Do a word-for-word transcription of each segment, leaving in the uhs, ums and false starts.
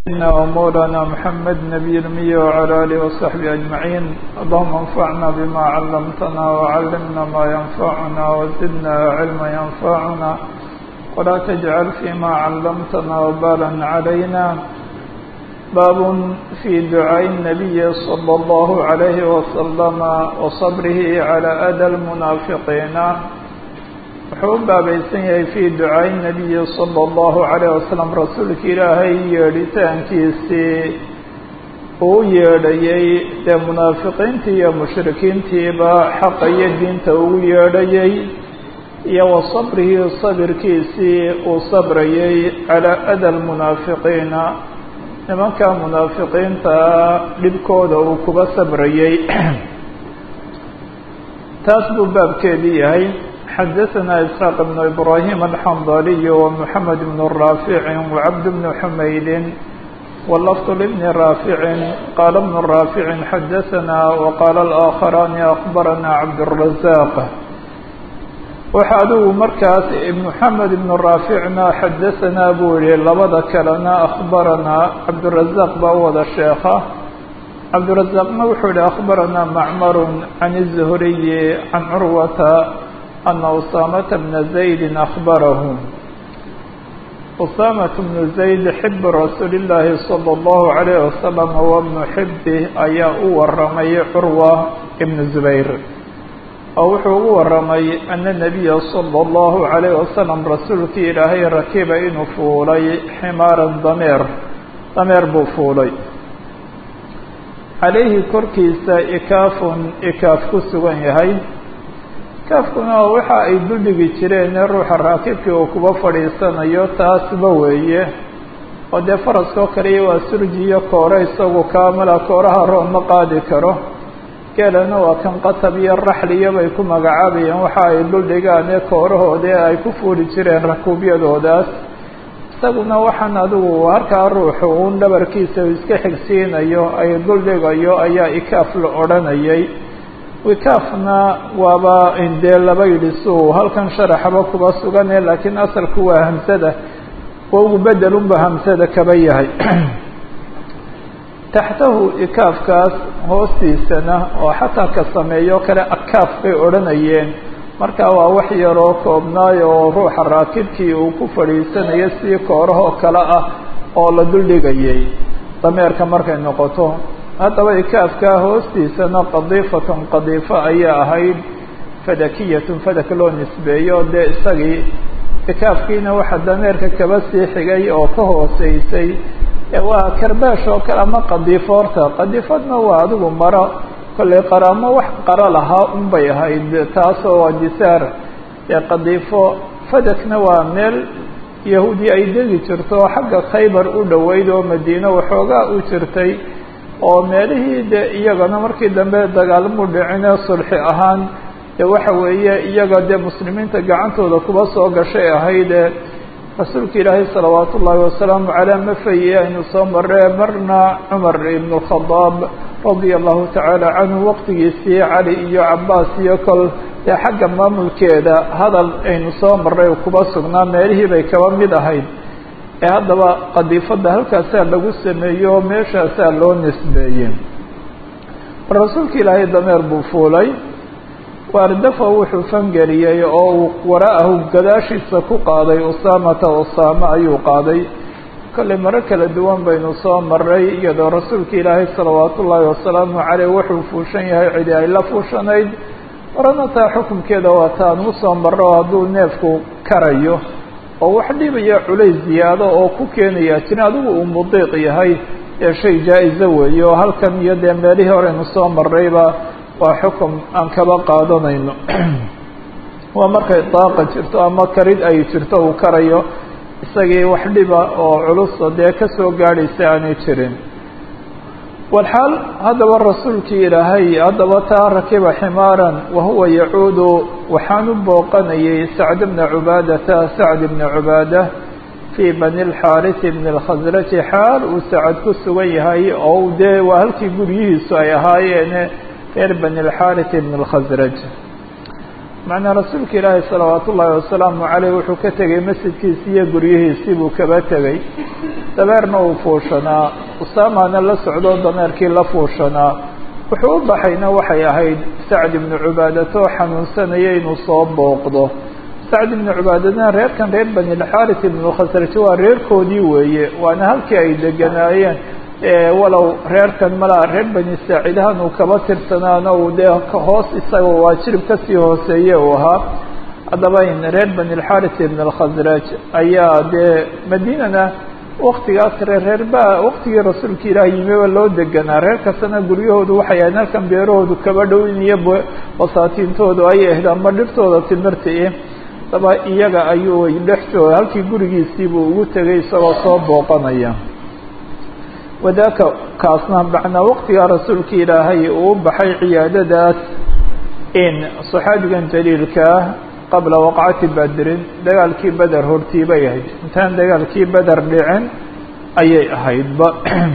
سيدنا ومولانا محمد نبي الأمي وعلى آله وصحبه أجمعين. اللهم انفعنا بما علمتنا وعلمنا ما ينفعنا وزدنا علما ينفعنا ولا تجعل فيما علمتنا وبالا علينا. باب في دعاء النبي صلى الله عليه وسلم وصبره على أذى المنافقين. wuxuu u baabaysan yahay fii ducaa'i nabiyi sala allahu calayh wasalam rasuulka ilaahay yeedhitaankiisii uu yeedhayay dee munaafiqiintii iyo mushrikiintiiba xaqa iyo diinta ugu yeedhayay iyo wa sabrihi sabirkiisii uu sabrayay calaa ada almunaafiqiina nimanka munaafiqiinta dhibkooda uu kuba sabrayay taas buu baabkeedii yahay. xdثna إسحاq بن إبراهيم الحنظلي ومحمد بن رافع وعبد بن حميد واللفظ لابن رافع قال ابن رافع xdثna وqال الآخران أخبرنا عبد الرزاق. waxa adigu markaas محمد بن رافعna xdثna buu yihi labada kalena أخبرنا عبدالرزاق baa wada sheeka. عبدالرزاقna wuxuu yihi أخبرنا معمر عن الزهري عن عروة أن أسامة بن زيد أخبره. أسامة بن زيد حب رسول الله صلى الله عليه وسلم وابن حبه أيا ورمي عروة بن الزبير أو وحو ورمي أن النبي صلى الله عليه وسلم رسولك إلهي ركب إن فولي حمارا ضمير ضمير بفولي عليه كركيس إكاف إكاف كسوان يهي kaafkuna waxa ay duldhigi jireen ruuxa raakibkii uu kuba fadhiisanayo taasba weeye oo dee faraskoo kaliya waa surji iyo koore isagu kaamala kooraha roon ma qaadi karo. geelana waa kan qatab iyo raxliyo bay ku magacaabayeen waxa ay duldhigaan ee koorahoodii ay ku fuuli jireen rakuubyadoodaas. isaguna waxaan adigu harkaa ruuxu uun dhabarkiisa iska xigsiinayo ay duldhigayo ayaa ikaaf la odhanayay. wikaafna waaba indee laba yidhi suu halkan sharaxaba kuba sugane laakiin asalku waa hamsada waugu bedelunba hamsada kaba yahay. taxtahu ikaafkaas hoostiisana oo xataa ka sameeyo kale akaaf bay odhanayeen. marka waa wax yaroo koobnaayo oo ruuxa raakibkii uu ku fadhiisanayo si koorahoo kale ah oo la duldhigayay dameerka markay noqoto. haddaba ikaafkaa hoostiisana qadiifatun qadiifo ayaa ahayd fadakiyatun fadak loo nisbeeyo dee isagii ikaafkiina waxa dameerka kaba sii xigay oo ka hooseysay waa karbaash oo kale ama qadiifo. horta qadiifadna waa adigu maro kollay qaraamo wax qara lahaa un bay ahayd taasoo waa jisaar ee qadiifo. fadakna waa meel yahuudi ay degi jirto xagga khaybar u dhoweyd oo madiino waxoogaa u jirtay oo meelihii de iyagana markii dambe dagaalmu dhicine sulxi ahaan de waxa weeye iyaga dee muslimiinta gacantooda kuba soo gashay ahayd. rasuulka ilaahay salawaat ullaahi wasalaamu caleyh mafaye aynu soo maree marna cumar ibn اkhadaab radia allahu tacaala canhu waqtigiisii cali iyo cabaas iyo kol dee xagga maamulkeeda hadal aynu soo maray kuba sugnaa meelihii bay kaba mid ahayd. ee haddaba qadiifada halkaasaa lagu sameeyo meeshaasaa loo nisbeeyey. rasuulka ilaahay dameer buu fuulay waardafa wuxuu fangeliyey oo uu waraahu gadaashiisa ku qaaday usaamata usaame ayuu qaaday. kollay maro kala duwan baynu soo maray iyadoo rasuulka ilaahay salawaat ullaahi wasalaamu caleyh wuxuu fuushan yahay cidi ay la fuushanayd. marana taa xukunkeeda waa taan u soo marro hadduu neefku karayo oo wax dhibaya culays ziyaado oo ku keenaya jin adigu uu mudiiq yahay ee shay jaa-izo weeye oo halkan iyo dee meelihii horeynu soo marrayba waa xukum aan kaba qaadanayno. waa markay daaqa jirto ama karid ay jirto uu karayo isagii wax dhiba oo culusa dee ka soo gaadhaysa aanay jirin. walxaal haddaba rasuulkii ilaahay haddaba taa rakiba ximaaran wahuwa yacuudu waxaan u booqanayay sacd bna cubaadata sacd bna cubaada fii bani اlxaarisi bni اlkhasraji xaal uu sacad ku sugan yahay oo dee waa halkii guryihiisu ay ahaayeene reer bani اlxaaris bni اlkhasraj. macnaa rasuulka ilaahi salawaat ullaahi wasalaamu caleyh wuxuu ka tegey masjidkiisii iyo guryihiisii buu kaba tegey. dameerna uu fuushanaa, usaamana la socdoo dameerkii la fuushanaa. wuxuu u baxayna waxay ahayd sacd ibnu cubaadato xanuunsanaya inuu soo booqdo. sacd ibnu cubaadadna reerkan reer bani lxaaris ibnu khasraj waa reerkoodii weeye, waana halkii ay deganaayeen. walow reerkan malaa reer bani saacidahan uu kaba tirsanaana uu dee hoos isagoo waa jirib kasii hooseeye uu ahaa. haddaba in reer bani lxaaris ibn alkhasraj ayaa dee madiinana waktigaas reerreerba waktigii rasuulka ilaah yimiba loo deganaa. reer kastana guryahoodu waxay ahayd halkan beerahoodu kaba dhow in iyo basaatiintoodu ay ahayd ama dhirtooda timirta eh. haddaba iyaga ayuu dhex jooga, halkii gurigiisiibuu ugu tegay isagoo soo booqanaya. wadaaka kaasna macnaa waktigaa rasuulka ilaahay uu baxay ciyaadadaas in saxaabigan jaliilkaa qabla waqcati badrin, dagaalkii beder hortii bay ahayd, intaan dagaalkii beder dhicin ayay ahaydba.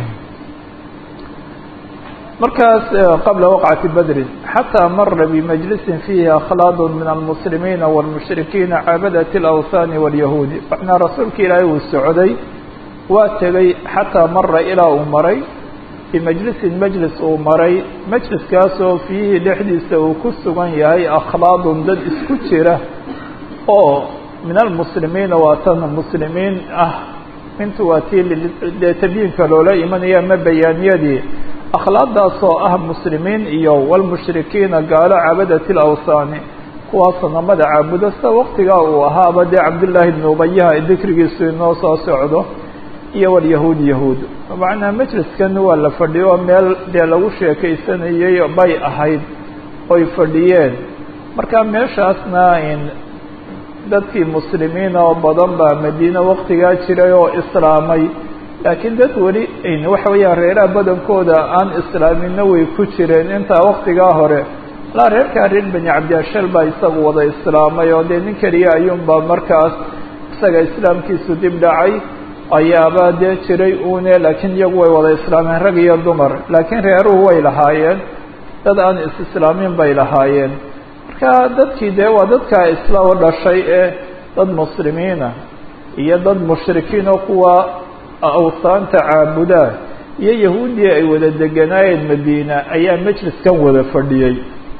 markaas qabla waqcati badrin xataa mara bimajlisin fiihi akhlaad min almuslimiina wاlmushrikiina caabadat اlawthaani wاlyahuudi. macnaa rasuulka ilaahay uu socday waa tegey xataa mara ilaa uu maray bimajlisin majlis uu maray, majliskaasoo fiihi dhexdiisa uu ku sugan yahay akhlaadun dad isku jira oo min almuslimiina waa tan muslimiin ah. intu waa tii dee tabyiinka loola imanaya ma bayaaniyadii. akhlaadaasoo ah muslimiin iyo walmushrikiina gaalo caabadati lawthaani, kuwaa sanamada caabuda sida waktigaa uu ahaaba dee cabdullaahi ibnu ubayaha dikrigiisu inoo soo socdo, iyo walyahuud yahuud. macnaa majliskan waa la fadhiyo meel dee lagu sheekaysanayay bay ahayd oy fadhiyeen. marka meeshaasna in dadkii muslimiina oo badan baa madiine waktigaa jiray oo islaamay, laakiin dad weli waxa weeyaan reeraha badankooda aan islaaminna way ku jireen intaa waktigaa hore. alaa reerkaa reer bani cabdiashal baa isagu wada islaamay oo dee nin keliya ayuunbaa markaas isaga islaamkiisu dib dhacay ayaaba dee jiray uune, laakiin iyagu way wada islaameen rag iyo dumar. laakiin reeruhu way lahaayeen dad aan is-islaamin bay lahaayeen. marka dadkii dee waa dadkaa isla dhashay ee dad muslimiina iyo dad mushrikiin oo kuwa awsaanta caabudaa iyo yahuudii ay wada deganaayeen madiina ayaa majliskan wada fadhiyey.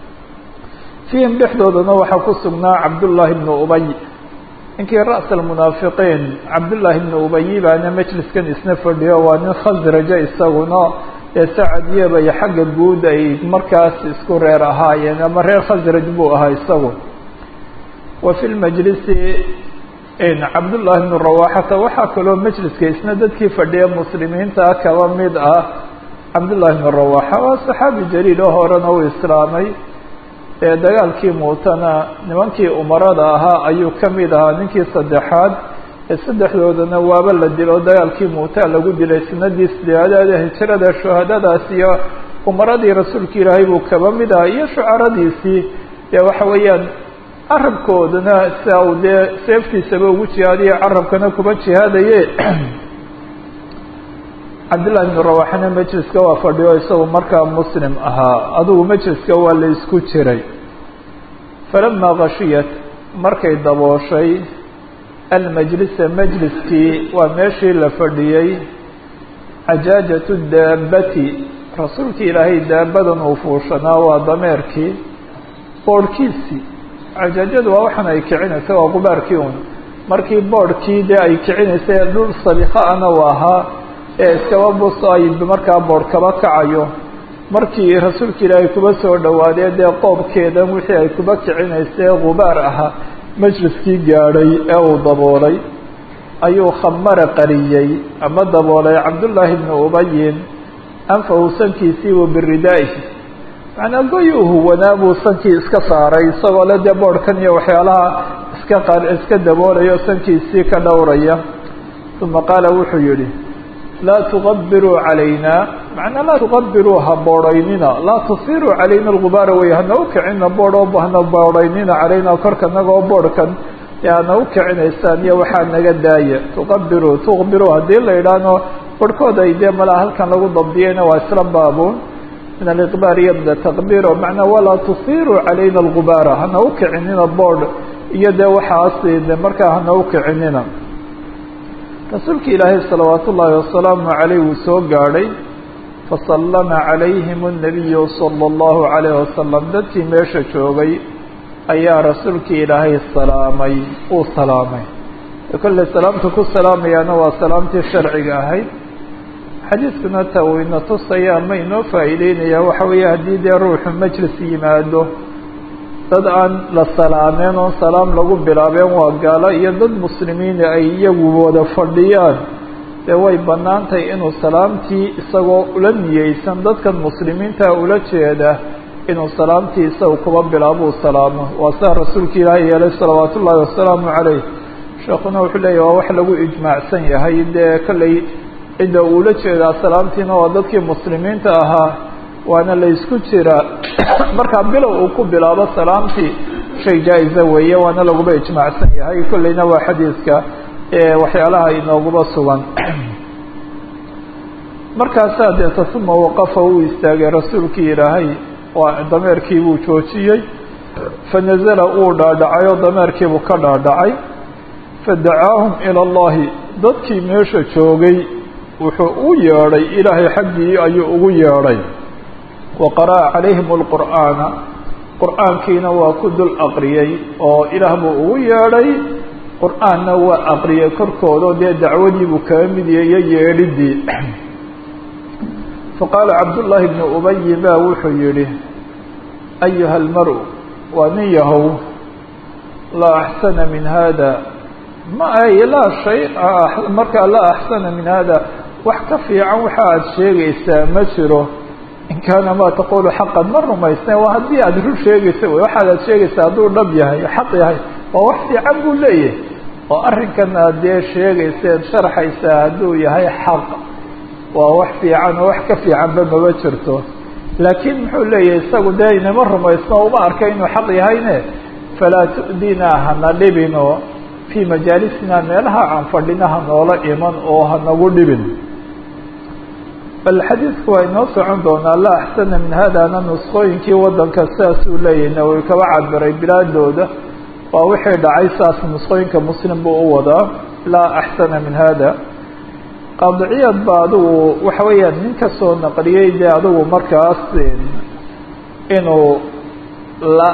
fiihim dhexdoodana waxaa ku sugnaa cabdullaahi ibnu ubay, ninkii ra's almunaafiqiin cabdullaahi ibnu ubayi baana majliskan isna fadhiyo. waa nin khasraja isaguna ee sacadiyaba iyo xagga guud ay markaas isku reer ahaayeen ama reer khasraj buu ahaa isagu. wa fi lmajlisi cabdullaahi ibnu rawaxata waxaa kaloo majliska isna dadkii fadhiya muslimiinta kaba mid ah cabdullaahi ibnu rawaxa. waa saxaabi jaliil oo horena u islaamay, ee dagaalkii muutana nimankii umarada ahaa ayuu ka mid ahaa ninkii saddexaad. ee saddexdoodana waaba la dilo dagaalkii muuta lagu dilay sanadii sideedaad ee hijrada. shuhadadaas iyo umaradii rasuulka ilaahay buu kaba mid ahaa iyo shucaradiisii. dee waxa weeyaan carabkoodana sia uu dee seeftiisaba ugu jihaadaye carabkana kuba jihaadaye. cabdullahi ibnu rawaxana majliska waa fadhiyo isagu markaa muslim ahaa. adugu majliska waa la isku jiray. falamaa khashiyat markay dabooshay almajlisa majliskii waa meeshii la fadhiyey cajaajatu daabati, rasuulka ilaahay daabadan uu fuushanaa waa dameerkii boodhkiisii. cajaajadu waa waxan ay kicinaysa waa qubaarkii un. markii boodhkii dee ay kicinaysa dhul sabiqaana u ahaa ee iskaba bus ay markaa boodh kaba kacayo. markii rasuulka ilaahay kuba soo dhawaadee dee qoobkeedan wixii ay kuba kicinaysay qubaar ahaa majliskii gaadhay ee uu daboolay ayuu khamara qariyey ama daboolay cabdullaahi ibnu ubayin anfahu sankiisii wa biridaa'ihi. macnaa goyi u huwanaa buu sankii iska saaray isagoo le dee boodhkan iyo waxyaalaha iska qa iska daboolayo sankiisii ka dhowraya. uma qaala wuxuu yihi laa tuqabiruu calayna, macnaa laa tuqabiruu ha boodhaynina, laa tusiruu calayna algubaara wey, hana u kicina boodh oo hana boodhaynina calayna korkanagoo boodhkan ee hana u kicinaysaan iyo waxaa naga daaya. tuqabiruu tuqbiruu haddii la idhaahno barhkood ay dee malaa halkan lagu dabdiyeyna waa isla baabuun. min aliqbaar iyo min ataqbiir oo macnaa walaa tusiiruu calayna algubaara hana u kicinina boodh iyo dee waxaasi de markaa hana u kicinina rasuulka ilaahay salawaat ullaahi wasalaamu caleyh wuu soo gaadhay fasallama calayhim الnabiyu salى اllahu calayh wasalam dadkii meesha joogay ayaa rasuulkii ilaahay salaamay uu salaamay kolley salaamta ku salaamayaana waa salaamtii sharciga ahayd xadiiskuna ta uu ina tusaya ama inoo faa'iideynaya waxa weeye haddii dee ruuxu majlis yimaado dad aan la salaameen oon salaam lagu bilaabeen waa gaalo iyo dad muslimiina ay iyagu wada fadhiyaan dee way bannaantahay inuu salaamtii isagoo ula niyeysan dadkan muslimiinta ula jeeda inuu salaamtii isaga kuba bilaabo uu salaamo waa saa rasuulka ilaahay yeelay salawaat ullaahi wasalaamu calayh sheekuna wuxuu leeyahy waa wax lagu ijmaacsan yahay dee kolley cidda uula jeedaa salaamtiina waa dadkii muslimiinta ahaa waana la isku jiraa markaa bilow uu ku bilaabo salaamtii shay jaa-isa weeye waana laguba ijmaacsan yahay kolleyna waa xadiiska waxyaalaha inooguba sugan markaasaa deeta uma waqafa uu istaagay rasuulkii ilaahay waa dameerkii buu joojiyey fanazala uu dhaadhacay oo dameerkiibuu ka dhaadhacay fadacaahum ila allahi dadkii meesha joogay wuxuu u yeedhay ilaahay xaggii ayuu ugu yeedhay wa qara'a calayhim alqur'aana qur'aankiina waa ku dul aqriyey oo ilaah buu ugu yeedhay qur'aanna waa aqriyey korkooda dee dacwadiibuu kaga mid yeeyo yeedhidii faqaala cabdullaahi bnu ubayi baa wuxuu yidhi ayuha almaru waa nin yahow laa axsana min hada ma ay laa shay markaa laa axsana min hada wax ka fiican waxa aad sheegaysaa ma jiro in kaana maa taqulu xaqan ma rumaysna waa haddii aada run sheegaysa wey waxaad aad sheegaysaa hadduu dhab yahay xaq yahay waa wax fiican buu leeyahay oo arrinkan aad dee sheegayseed sharxaysaa hadduu yahay xaq waa wax fiican oo wax ka fiicanba maba jirto laakiin muxuu leeyahay isagu dee inama rumaysno uma arka inuu xaq yahayne falaa tu'dinaa hana dhibino fii majaalisina meelaha aan fadhina ha noola iman oo hanagu dhibin bal xadiidku waa inoo socon doonaa laa axsana min haadana nusqooyinkii waddanka sidaasuu leeyahay nawowi kaba cabiray bilaadooda waa wixii dhacay saas nusqooyinka muslim buu u wadaa laa axsana min hada qaadiciyad ba adigu waxa weeyaan nin ka soo naqliyey dee adigu markaas inuu la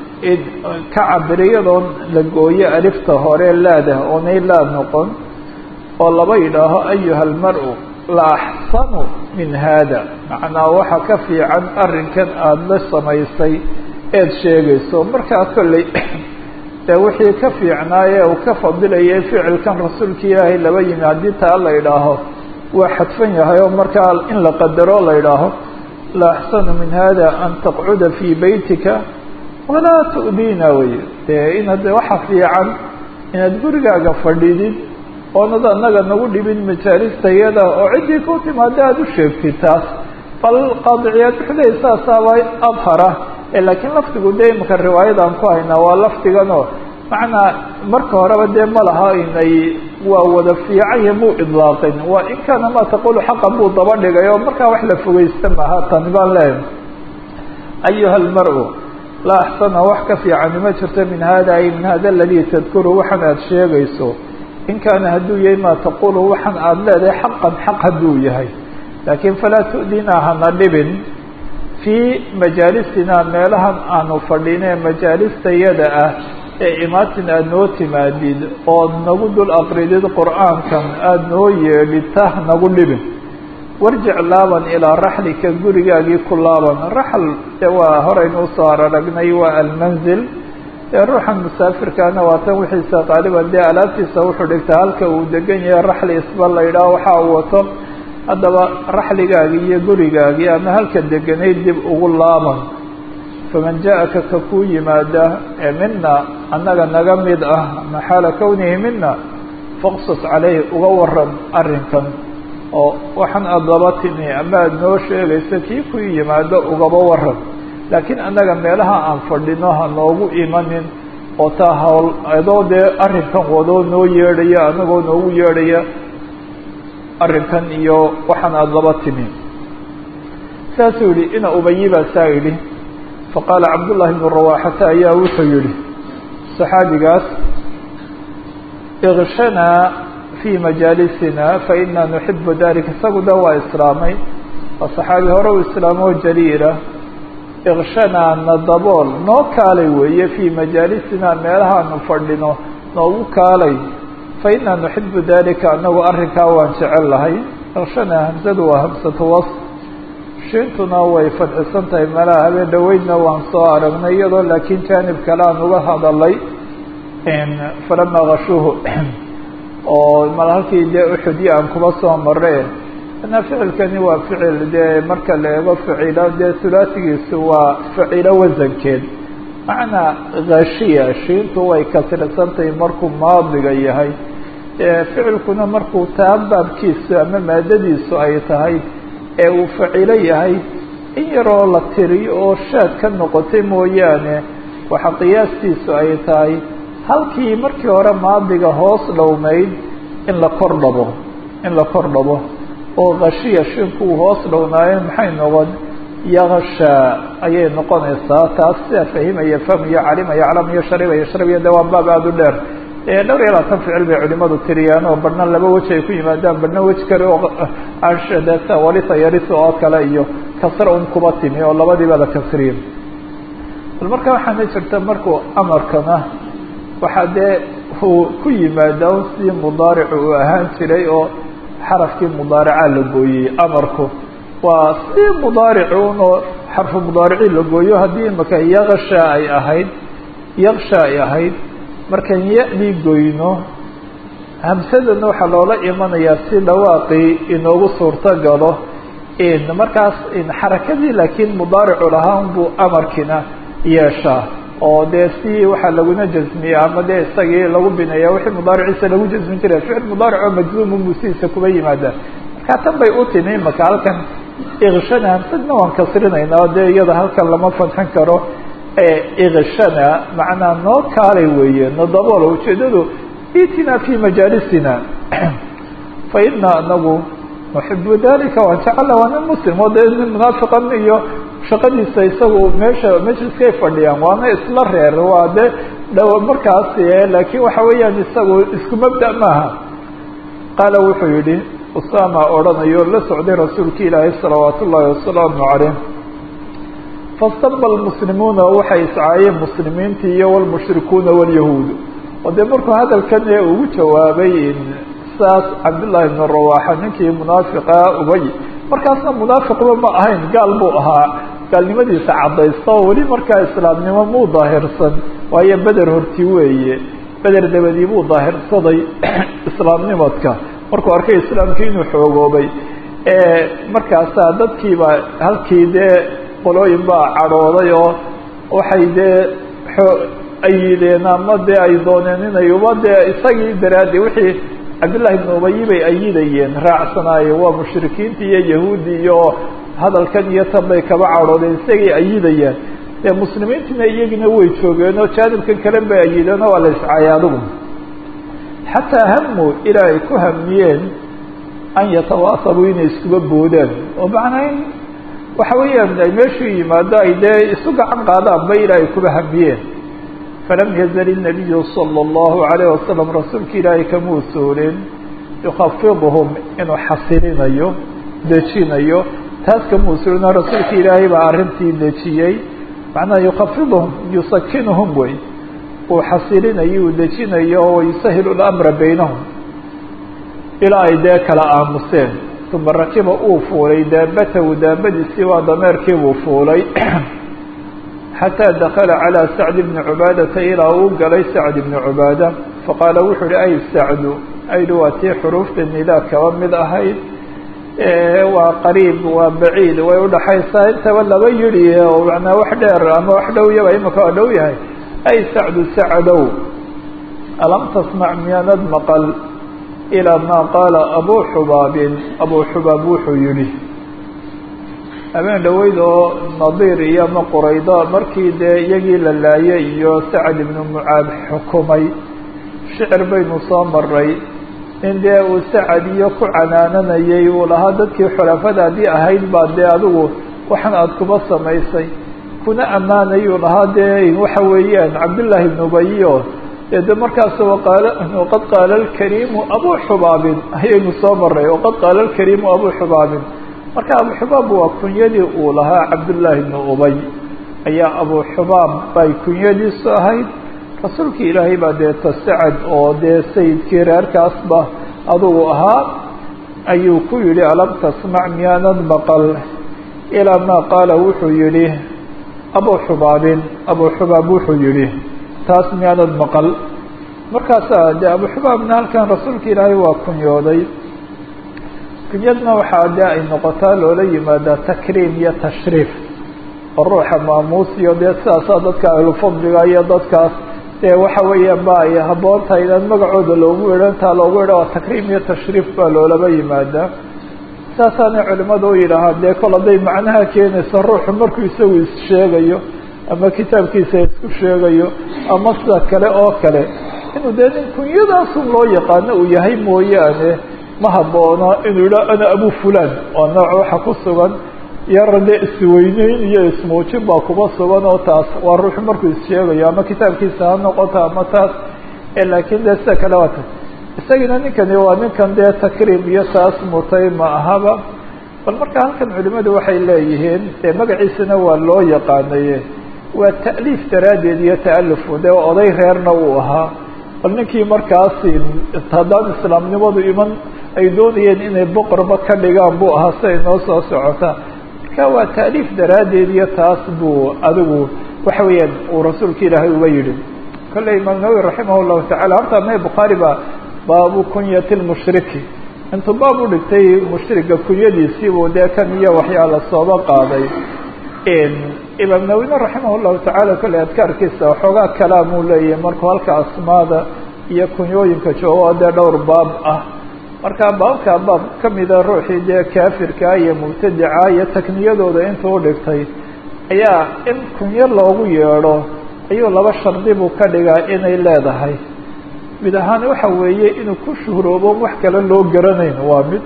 ka cabiriyadoon la gooyo alifta hore laada oonay laad noqon oo laba yidhaaho ayuha almar-u la axsanu min hada macnaa waxa ka fiican arrinkan aada la samaysay eed sheegayso markaa kolley dee wixii ka fiicnaaye uu ka fadilayay ficilkan rasuulka ilaahay laba yimi haddii taa la idhaaho waa xadfan yahay oo markaa in la qadaro la idhaaho la axsanu min hada an taqcuda fii beytika walaa tu'diina wey dee inaad waxa fiican inaad gurigaaga fadhidid oonad annaga nagu dhibin majaalistayada oo ciddii ku timaada aada u sheegtid taas bal qaadiciyaad wuxuleey saasaaba adhara laakiin lafdigu dee imaka riwaayadaan ku haynaa waa lafdiganoo macnaa marka horeba dee ma laha inay waa wada fiicanya muu idlaaqin waa in kaana maa taqulu xaqan buu daba dhigay oo markaa wax la fogeysta maha tani baan leeyahay ayuha almar-u laa axsana wax ka fiicani ma jirto min hada ay min hada aladii tadkuru waxan aada sheegayso in kaana hadduu yahay maa taqulu waxan aada leedahay xaqan xaq hadduu yahay laakiin falaa tu'dinaa hana dhibin fii majaalisina meelahan aanu fadhinee majaalistayada ah ee imaatin aada noo timaadid ood nagu dul aqridid qur'aankan aada noo yeedhita nagu dhibin warjic laaban ilaa raxlika gurigaagii ku laaban raxl dee waa horaynu usoo araragnay waa almanzil dee ruuxan musaafirkaana waa tan wixiisa qaaliban dee alaabtiisa wuxuu dhigtaa halka uu degan yahay raxli isba la yidhaah waxa uu wato haddaba raxligaagii iyo gurigaagii ama halka deganayd dib ugu laaban faman jaa-aka ka kuu yimaada ee mina annaga naga mid ah maxaala kownihi mina faqsus caleyhi uga waran arrinkan oo waxaan aada laba timi ama aada noo sheegaysa kii ku yimaado ugaba waran laakiin annaga meelaha aan fadhino ha noogu imanin oo taa hawl adoo dee arrinkan wadoo noo yeedhaya anagoo noogu yeedhaya arrinkan iyo waxaan aada laba timi saasuu yihi ina ubayi baa saa yidhi faqaala cabdullahi bnu rawaxata ayaa wuxuu yihi saxaabigaas ikshanaa fii majaalisina fainaa nuxibu dalika isagu da waa islaamay waa saxaabi hore u islaamoo jaliila ikshanaa na dabool noo kaalay weeye fii majaalisina meelahaanu fadhino noogu kaalay fainaa nuxibu dalika anagu arrinkaa waan jecel lahay ikshanaa hamsadu waa hamsatu was shiintuna way fadxisan tahay meelaha habeen dhaweydna waan soo aragnay iyadoo laakiin jaanib kale aan uga hadalay falamaa kashuuhu oo mal halkii dee uxudyi aan kuba soo mare ana ficilkani waa ficil dee marka la eego ficilo dee hulaasigiisu waa ficilo wasankeed macnaa kashiya shiintu way kasrisantahay markuu maadiga yahay ficilkuna markuu taa baabkiisu ama maadadiisu ay tahay ee uu facilo yahay in yaroo la tiriyo oo shaad ka noqotay mooyaane waxa qiyaastiisu ay tahay halkii markii hore maadiga hoos dhowmayd in la kor dhabo in la kor dhabo oo kashiya shinkuu hoos dhownaaye maxay noqon yakshaa ayay noqonaysaa taas sidaa fahimaya fahmiyo calima yaclamiyo shariba yashrabiyo de waa baab aada u dheer dhowr iyo labaatan ficil bay culimadu tiriyaan oo badhna laba weji ay ku yimaadaan badhna weji kale oo ashadata walisa yarisa oo kale iyo kasra un kuba timi oo labadiiba la kasriye bal marka waxaana jirta markuu amarkana waxaa dee uu ku yimaada un sidii mudaaricu uu ahaan jiray oo xarafkii mudaaricaa la gooyey amarku waa sidii mudaaric un oo xarfu mudaaricii la gooyo haddii imaka yaksha ay ahayd yaksha ay ahayd markaan ya-dii goyno hamsadana waxaa loola imanayaa si dhawaaqii inoogu suurto galo markaas xarakadii laakiin mudaaricu lahaan buu amarkina yeeshaa oo dee si waxaa laguna jasmiya ama dee isagii lagu bineeya wixii mudaariciisa lagu jasmin jiray ficil mudaaric oo majzuumu musiisa kuba yimaada markaa tan bay u timi imaka halkan ikshana hamsadna waan kasrinaynaa dee iyada halkan lama fadxin karo ikshana macnaa noo kaalay weeye na daboolo ujeedadu itina fi majaalisina fa inaa anagu nuxibu dalika waan jecela waa nin muslim oo dee nin munaafiqan iyo shaqadiisa isagu meesha majliskay fadhiyaan waana isla reer waa de dhow markaas laakiin waxa weeyaan isagu isku mabda maaha qaala wuxuu yihi usama odhanayo la socday rasuulka ilaahay salawaat ullaahi wasalaamu caleyh fastaba almuslimuuna waxay iscaayeen muslimiintii iyo walmushrikuuna walyahuud oo dee markuu hadalkan ee ugu jawaabay saas cabdullaahi ibnu rawaxa ninkii munaafiqa ubay markaasna munaafiqba ma ahayn gaal buu ahaa gaalnimadiisa caddaysta oo weli markaa islaamnimo muu daahirsan waayo beder hortii weeye beder dabadii buu daahirsaday islaamnimadka markuu arkay islaamkii inuu xoogoobay markaasaa dadkiiba halkii dee qolooyin baa cadhooday oo waxay dee ayideen ama dee ay dooneen inay uba dee isagii daraadi wixii cabdullahi ibnu ubayi bay ayidayeen raacsanaayeen waa mushrikiintii iyo yahuudi iyo hadalkan iyo tan bay kaba cadhoodeen isagay ayidayeen dee muslimiintiina iyagina way joogeen oo jaanibkan kale bay ayideen oo waa la iscaayay adigu xataa hamu ilaa ay ku hamiyeen an yatawaasabuu inay iskuba boodaan oo macnaa in waxa weeyaan ay meeshuu yimaado ay dee isu gacan qaadaan ba ilaa ay kuba hamiyeen falam yazal الnabiyu salى الlahu عalayه wasalam rasuulka ilaahay kamuu soolin yukafiduhum inuu xasilinayo dejinayo taas kamuu soolina rasuulka ilaahay baa arrintii dejiyey macnaha yukafiduhum yusakinuhum wey uu xasilinayo uu dejinayo oo yusahilu اlamra baynahum ilaa ay dee kala aamuseen uma rakiba uu fuulay daabatahu daabadiisii waa dameerkii buu fuulay xataa dakala calى sacd bni cubaadata ilaa uu galay sacd ibni cubaada faqaala wuxuu uhi ay sacdu aydu waa tii xuruufta nidaa kaba mid ahayd waa qariib waa baciid way udhaxaysaa intaba laba yidhi oo manaa wax dheer ama wax dhow yaba imaka waa dhow yahay ay sacdu sacdow alam tasmac miyaanad maqal ilaa maa qaala abu xubaabin abu xubaab wuxuu yihi habeen dhaweyd oo nadiir iyo ama qurayda markii dee iyagii la laayay iyo sacad ibnu mucaad xukumay shicir baynu soo maray in dee uu sacad iyo ku canaananayay uu lahaa dadkii xulafadaadii ahayd baa dee adigu waxan aada kuba samaysay kuna ammaanayuu lahaa dee waxa weeyaan cabdullaahi ibn ubayo dee de markaas waqaal waqad qaala alkariimu abu xubaabin ayaynu soo maray waqad qaala alkariimu abu xubaabin marka abu xubaab waa kunyadii uu lahaa cabdullaahi ibn ubay ayaa abu xubaab bay kunyadiisu ahayd rasuulkii ilaahay baa dee tasacad oo dee sayidkii reerkaasba adugu ahaa ayuu ku yihi alam tasmac miyaanad maqal ilaa maa qaala wuxuu yihi abu xubaabin abu xubaab wuxuu yihi taas miyaanad maqal markaasaa dee abu xubaabna halkan rasuulka ilaahay waa kunyooday kunyadna waxaa dee ay noqotaa loola yimaadaa takriim iyo tashriif oo ruuxa maamuus iyo dee sidaasaa dadka ahlufadliga iyo dadkaas dee waxa weeyaan ba ay habboon tahay inaan magacooda loogu idho intaa loogu idho waa takriim iyo tashriif baa loolaba yimaadaa saasaanay culimadu u yidhaahaan dee kol hadday macnaha keenaysa ruuxu markuu isagu issheegayo ama kitaabkiisa isku sheegayo ama sida kale oo kale inuu dee nin kunyadaasun loo yaqaano uu yahay mooyaane ma haboono inuu yidhaho ana abu fulan oo nooc waxa ku sugan yara dee isweyneyn iyo ismuujin baa kuba sugan oo taas waa ruuxu markuu issheegayo ama kitaabkiisa ha noqoto ama taas laakiin dee sida kale waata isagina ninkani waa ninkan dee takriim iyo taas mutay ma ahaba bal marka halkan culimadu waxay leeyihiin dee magaciisana waa loo yaqaanaye waa ta'liif daraaddeed iyo ta'alufu dee oday reerna uu ahaa bal ninkii markaasi haddaan islaamnimadu iman ay doonayeen inay boqorba ka dhigaan buu ahaa siday noo soo socota marka waa ta'liif daraaddeed iyo taas buu adigu waxa weeyaan uu rasuulka ilaahay uba yidhi kolley imaam nawawi raximah llahu tacala horta ma bukhaari ba baabu kunyati lmushriki intuu baab u dhigtay mushriga kunyadiisii buu dee kan iyo waxyaala sooba qaaday imaam nawina raximah llahu tacaala kolley adkaarkiisa waxoogaa kalaamuu leeyahay markuu halka asmaada iyo kunyooyinka joogo dee dhowr baab ah marka baabka baab kamida ruuxii dee kaafirka iyo mubtadica iyo takniyadooda intuu udhigtay ayaa in kunyo loogu yeedho ayuu laba shardi buu ka dhigaa inay leedahay mid ahaan waxa weeye inuu ku shuhroobo wax kale loo garanayn waa mid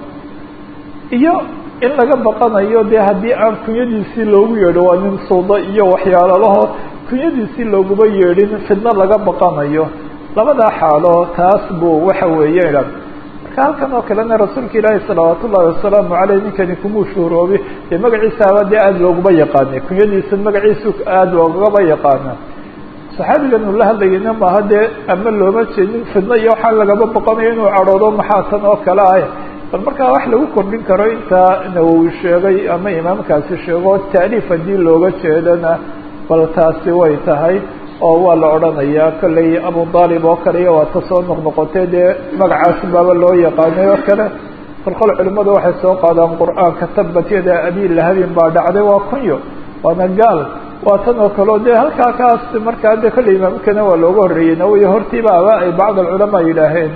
iyo in laga baqanayo dee haddii aan kunyadiisii loogu yeedho waa nin suuda iyo waxyaalalaho kunyadiisii looguma yeedhin fidno laga baqanayo labadaa xaalo taas buu waxa weeye idhan marka halkan oo kalena rasuulka ilaahi salawaat ullahi wasalaamu caleyh ninkani kumuu shuhroobi dee magaciisaaba dee aada looguma yaqaana kunyadiisa magaciisu aada loogaba yaqaana saxaabigan uu la hadlayayna maaha dee ama looma jeedin fidno iyo waxaa lagaba boqonayo inuu cadhoodo maxaa tan oo kale ah bal markaa wax lagu kordhin karo intaa nawowi sheegay ama imaamkaasi sheego ta'liif haddii looga jeedana bal taasi way tahay oo waa la odhanayaa kolley abu daalib oo kale iyo waa ta soo noqnoqotay dee magacaasi baaba loo yaqaanay oo kale kolkol culimmadu waxay soo qaadaan qur-aanka tabat yada abi lahabin baa dhacday waa kunyo waana gaal waa tan oo kaleo dee halkaa kaas markaa de kolley imaamkana waa looga horreeyey nawowi hortiibaaba ay bacd alculamaa yidhaaheen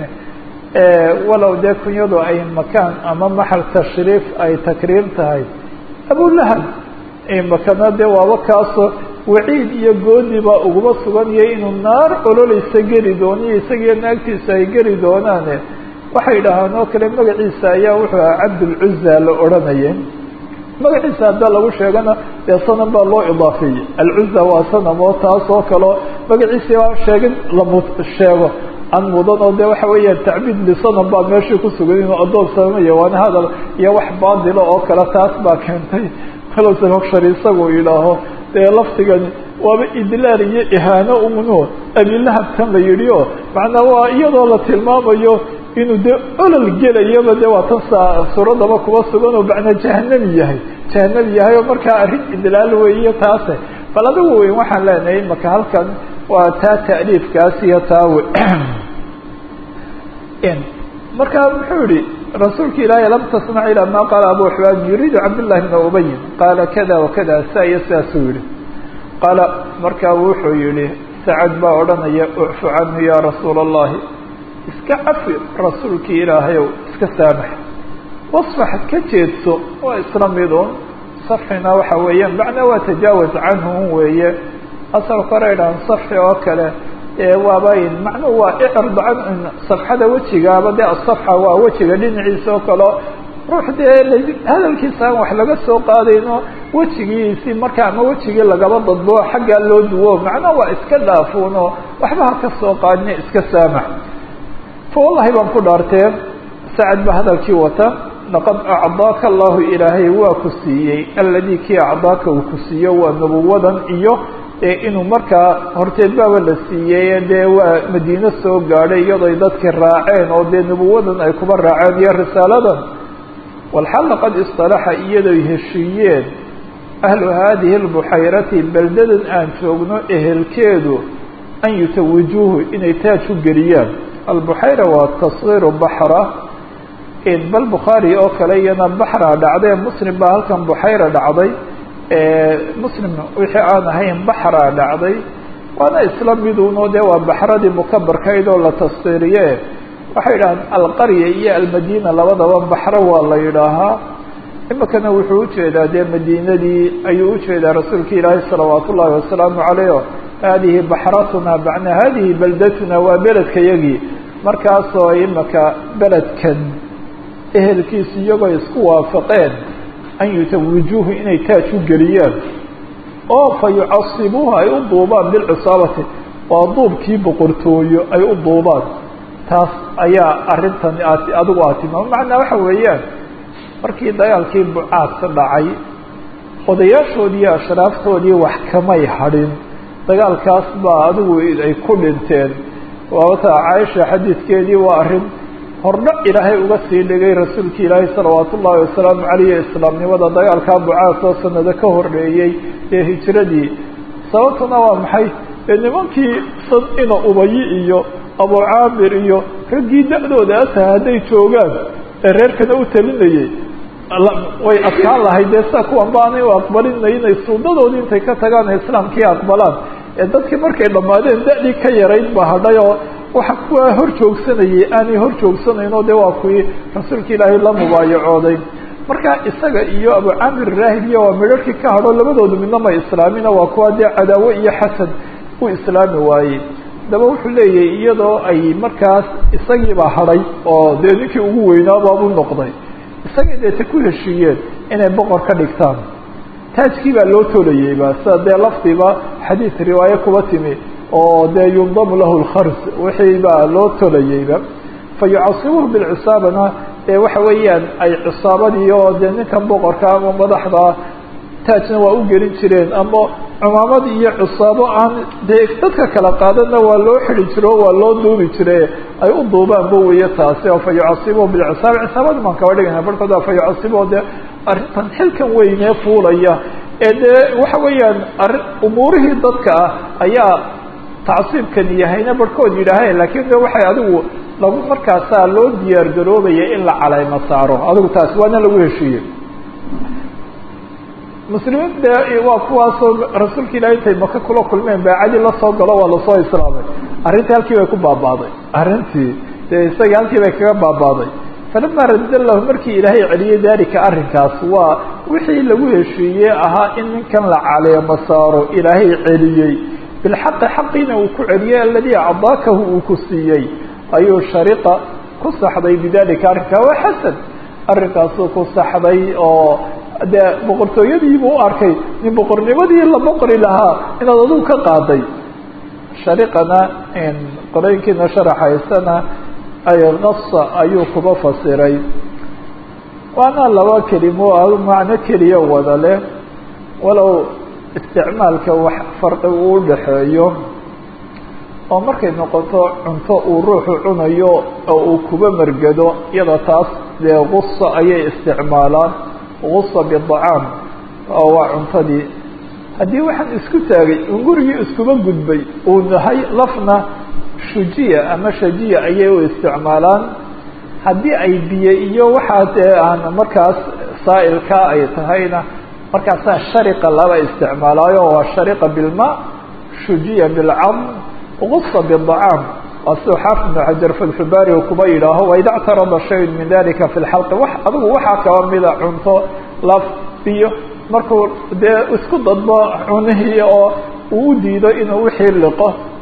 walow dee kunyadu ay makaan ama maxal tashriif ay takriim tahay abulahab makana dee waaba kaasoo waciid iyo goodi baa uguma suganyahay inuu naar ololeysa geli dooniyo isagiyo naagtiisa ay geli doonaane waxay dhahaan oo kale magaciisa ayaa wuxuu ahaa cabdulcuza la odhanayay magaciisa haddaa lagu sheegana dee sanam baa loo idaafeeyey alcuza waa sanam oo taas oo kaleo magaciisa baa sheegin lamu sheego an mudan oo de waxa weeyaan tacbiid lisanam baa meeshii ku sugan inuu addoon samamayo waana hadal iyo wax baadilo oo kale taas baa keentay kalow sabakshari isagu yidhaaho dee laftigani waaba idlaal iyo ihaano umuno abilahabkan la yidhi o macnaa waa iyadoo la tilmaamayo inuu dee olol gelayaba de waa tan saa suuradaba kuba sugan oo macnaa jahanami yahay jahanami yahay oo markaa arrin idlaal weyiyo taase bal adigu weyn waxaan leenahay maka halkan waa taa ta'liifkaas iyo taa w markaa muxuu yihi rasuulka ilaahay lam tasmac ilaa ma qaala abu xubaab yuriidu cabdullahi bna ubayin qaala kada wakada saa iyo sidaasuu yihi qaala markaa wuxuu yihi sacad baa odhanaya ucfu canhu ya rasuula allahi iska cafi rasuulkii ilaahayow iska saamax wasfax ka jeedso waa isla midun safxina waxa weeyaan macnaa waa tajaawaz canhu weeye asalka hore idhahan safxi oo kale waaba macnuhu waa icrd can safxada wejigaaba dee asafxa waa wejiga dhinaciisa oo kaleo ruux dee hadalkiisa aan wax laga soo qaadayno wejigiisi marka ama wejigii lagaba dadbo xaggaa loo duwo macnaa waa iska dhaafuuno waxba ha ka soo qaadine iska saamax fa wallahi baan ku dhaartee sacad ba hadalkii wata laqad acdaaka allahu ilaahay waa ku siiyey alladii kii acdaaka uu ku siiyo waa nubuwadan iyo ee inuu markaa horteed baaba la siiyey dee waa madiine soo gaadhay iyadoo dadkii raaceen oo dee nubuwadan ay kuba raaceen iyo risaaladan walxal laqad istalaxa iyadoy heshiiyeen ahlu haadihi lbuxayrati beldadan aan joogno ehelkeedu an yutawijuuhu inay taaj u geliyaan albuxayra waa tasgiiru baxra bal bukhaari oo kale iyana baxraa dhacday muslim baa halkan buxayra dhacday muslim wixii aan ahayn baxraa dhacday waana isla miduno dee waa baxradii mukabarkayd oo la tasqiiriye waxay yidhahaan alqarya iyo almadina labadaba baxro waa la yidhaahaa imikana wuxuu ujeedaa dee madiinadii ayuu ujeedaa rasuulka ilaahi salawaat ullahi wasalaamu caleyh hadihi baxratuna bacna hadihi beldatuna waa beledka yagii markaasoo imika beledkan ehelkiisa iyagoo isku waafaqeen an yutawijuuhu inay taaj u geliyaan oo fa yucasibuuha ay u duubaan bilcisaabati waa duubkii boqortooyo ay u duubaan taas ayaa arrintan aad adigu aad timaam macnaa waxa weeyaan markii dagaalkii bucaadka dhacay odayaashoodii iyo ashraaftoodii wax kamay hadhin dagaalkaas baa adigu ay ku dhinteen waata caaisha xadiidkeedii waa arrin hordha ilaahay uga sii dhigay rasuulki ilaahay salawaat ullaahi wasalaamu caleyh islaamnimada dagaalkaa bucaad oo sanado ka horreeyey ee hijiradii sababtuna waa maxay ee nimankii sad ina ubayi iyo abu caamir iyo raggii da-dooda ata hadday joogaan ee reerkana u talinayay way adkaan lahayd dee saa kuwan baanay u aqbalinay inay suudadoodii intay ka tagaan islaamkii aqbalaan ee dadkii markay dhammaadeen da-dii ka yarayd ba hadhay oo waxa kuwa hor joogsanayay aanay hor joogsanaynoo dee waa kuwii rasuulka ilaahay la mubaayacooday marka isaga iyo abu camir raahib iyo waa midharhkii ka hadho labadoodu midna ma islaamina waa kuwa dee cadaawo iyo xasad u islaami waayey daba wuxuu leeyahay iyadoo ay markaas isagiibaa hadhay oo dee ninkii ugu weynaabaabuu noqday isagay deeta ku heshiiyeen inay boqor ka dhigtaan taajkii baa loo tolayeyba sida dee lafdiiba xadiid riwaaye kuba timi oo dee yundamu lahu lkhars wixii baa loo tolayeyba fa yucasibuhu bilcisaabana ee waxa weeyaan ay cisaabadii oo dee ninkan boqorka ama madaxda taajna waa u gelin jireen ama cumaamad iyo cisaabo aan dee dadka kala qaadana waa loo xidi jiro waa loo duubi jire ay u duubaanba weeye taasi oo fa yucasibuhu bilcisaaba cisaabada maan kaba dhigana barhkooda fa yucasibuhu dee arrintan xilkan weynee fuulaya ee dee waxa weeyaan arrin umuurihii dadka ah ayaa tacsiibkan yahayna barhkood yidhaaheen laakiin de waxay adigu lagu markaasaa loo diyaar garoobaya in la calayma saaro adigu taas waana lagu heshiiyey muslimiin de waa kuwaasoo rasuulka ilahi intay maka kula kulmeen baacadi lasoo galo waa lasoo islaamay arrintii halkii bay ku baabaaday arrintii dee isagii halkii bay kaga baabaaday falama radda lahu markii ilaahay celiyey dalika arrinkaas waa wixii lagu heshiiyey ahaa in ninkan la caleemo saaro ilaahay celiyey bilxaqi xaqiina uu ku celiyey aladii acdaakahu uu ku siiyey ayuu shariqa ku saxday bidalika arrinkaa waa xasan arrinkaasuu ku saxday oo dee boqortooyadiibuu u arkay nin boqornimadii la boqori lahaa inaad adigu ka qaaday shariqana qorooyinkiina sharaxaysana ay kasa ayuu kuba fasiray waana laba kelimo macno keliya wada leh walow isticmaalka wax farqi uu udhaxeeyo oo markay noqoto cunto uu ruuxu cunayo oo uu kuba margado iyada taas dee gusa ayay isticmaalaan gusa bidacaam oo waa cuntadii haddii waxaan isku taagay un gurigii iskuba gudbay uu nahay lafna shujiya ama shajiya ayay u isticmaalaan haddii ay biyo iyo waxaa dee aan markaas saa'ilkaa ay tahayna markaasaa shariqa laba isticmaalaayo waa shariqa bilma shujiya bilcam gusa bidacaam waa siduu xaafid ibnu xajar fatxubaari u kuba yidhaaho waida ctarada shayun min dalika fi lxalqi wa adigu waxaa kaba mida cunto laf biyo markuu dee isku dadbo cunihii oo uu u diido inuu wixii liqo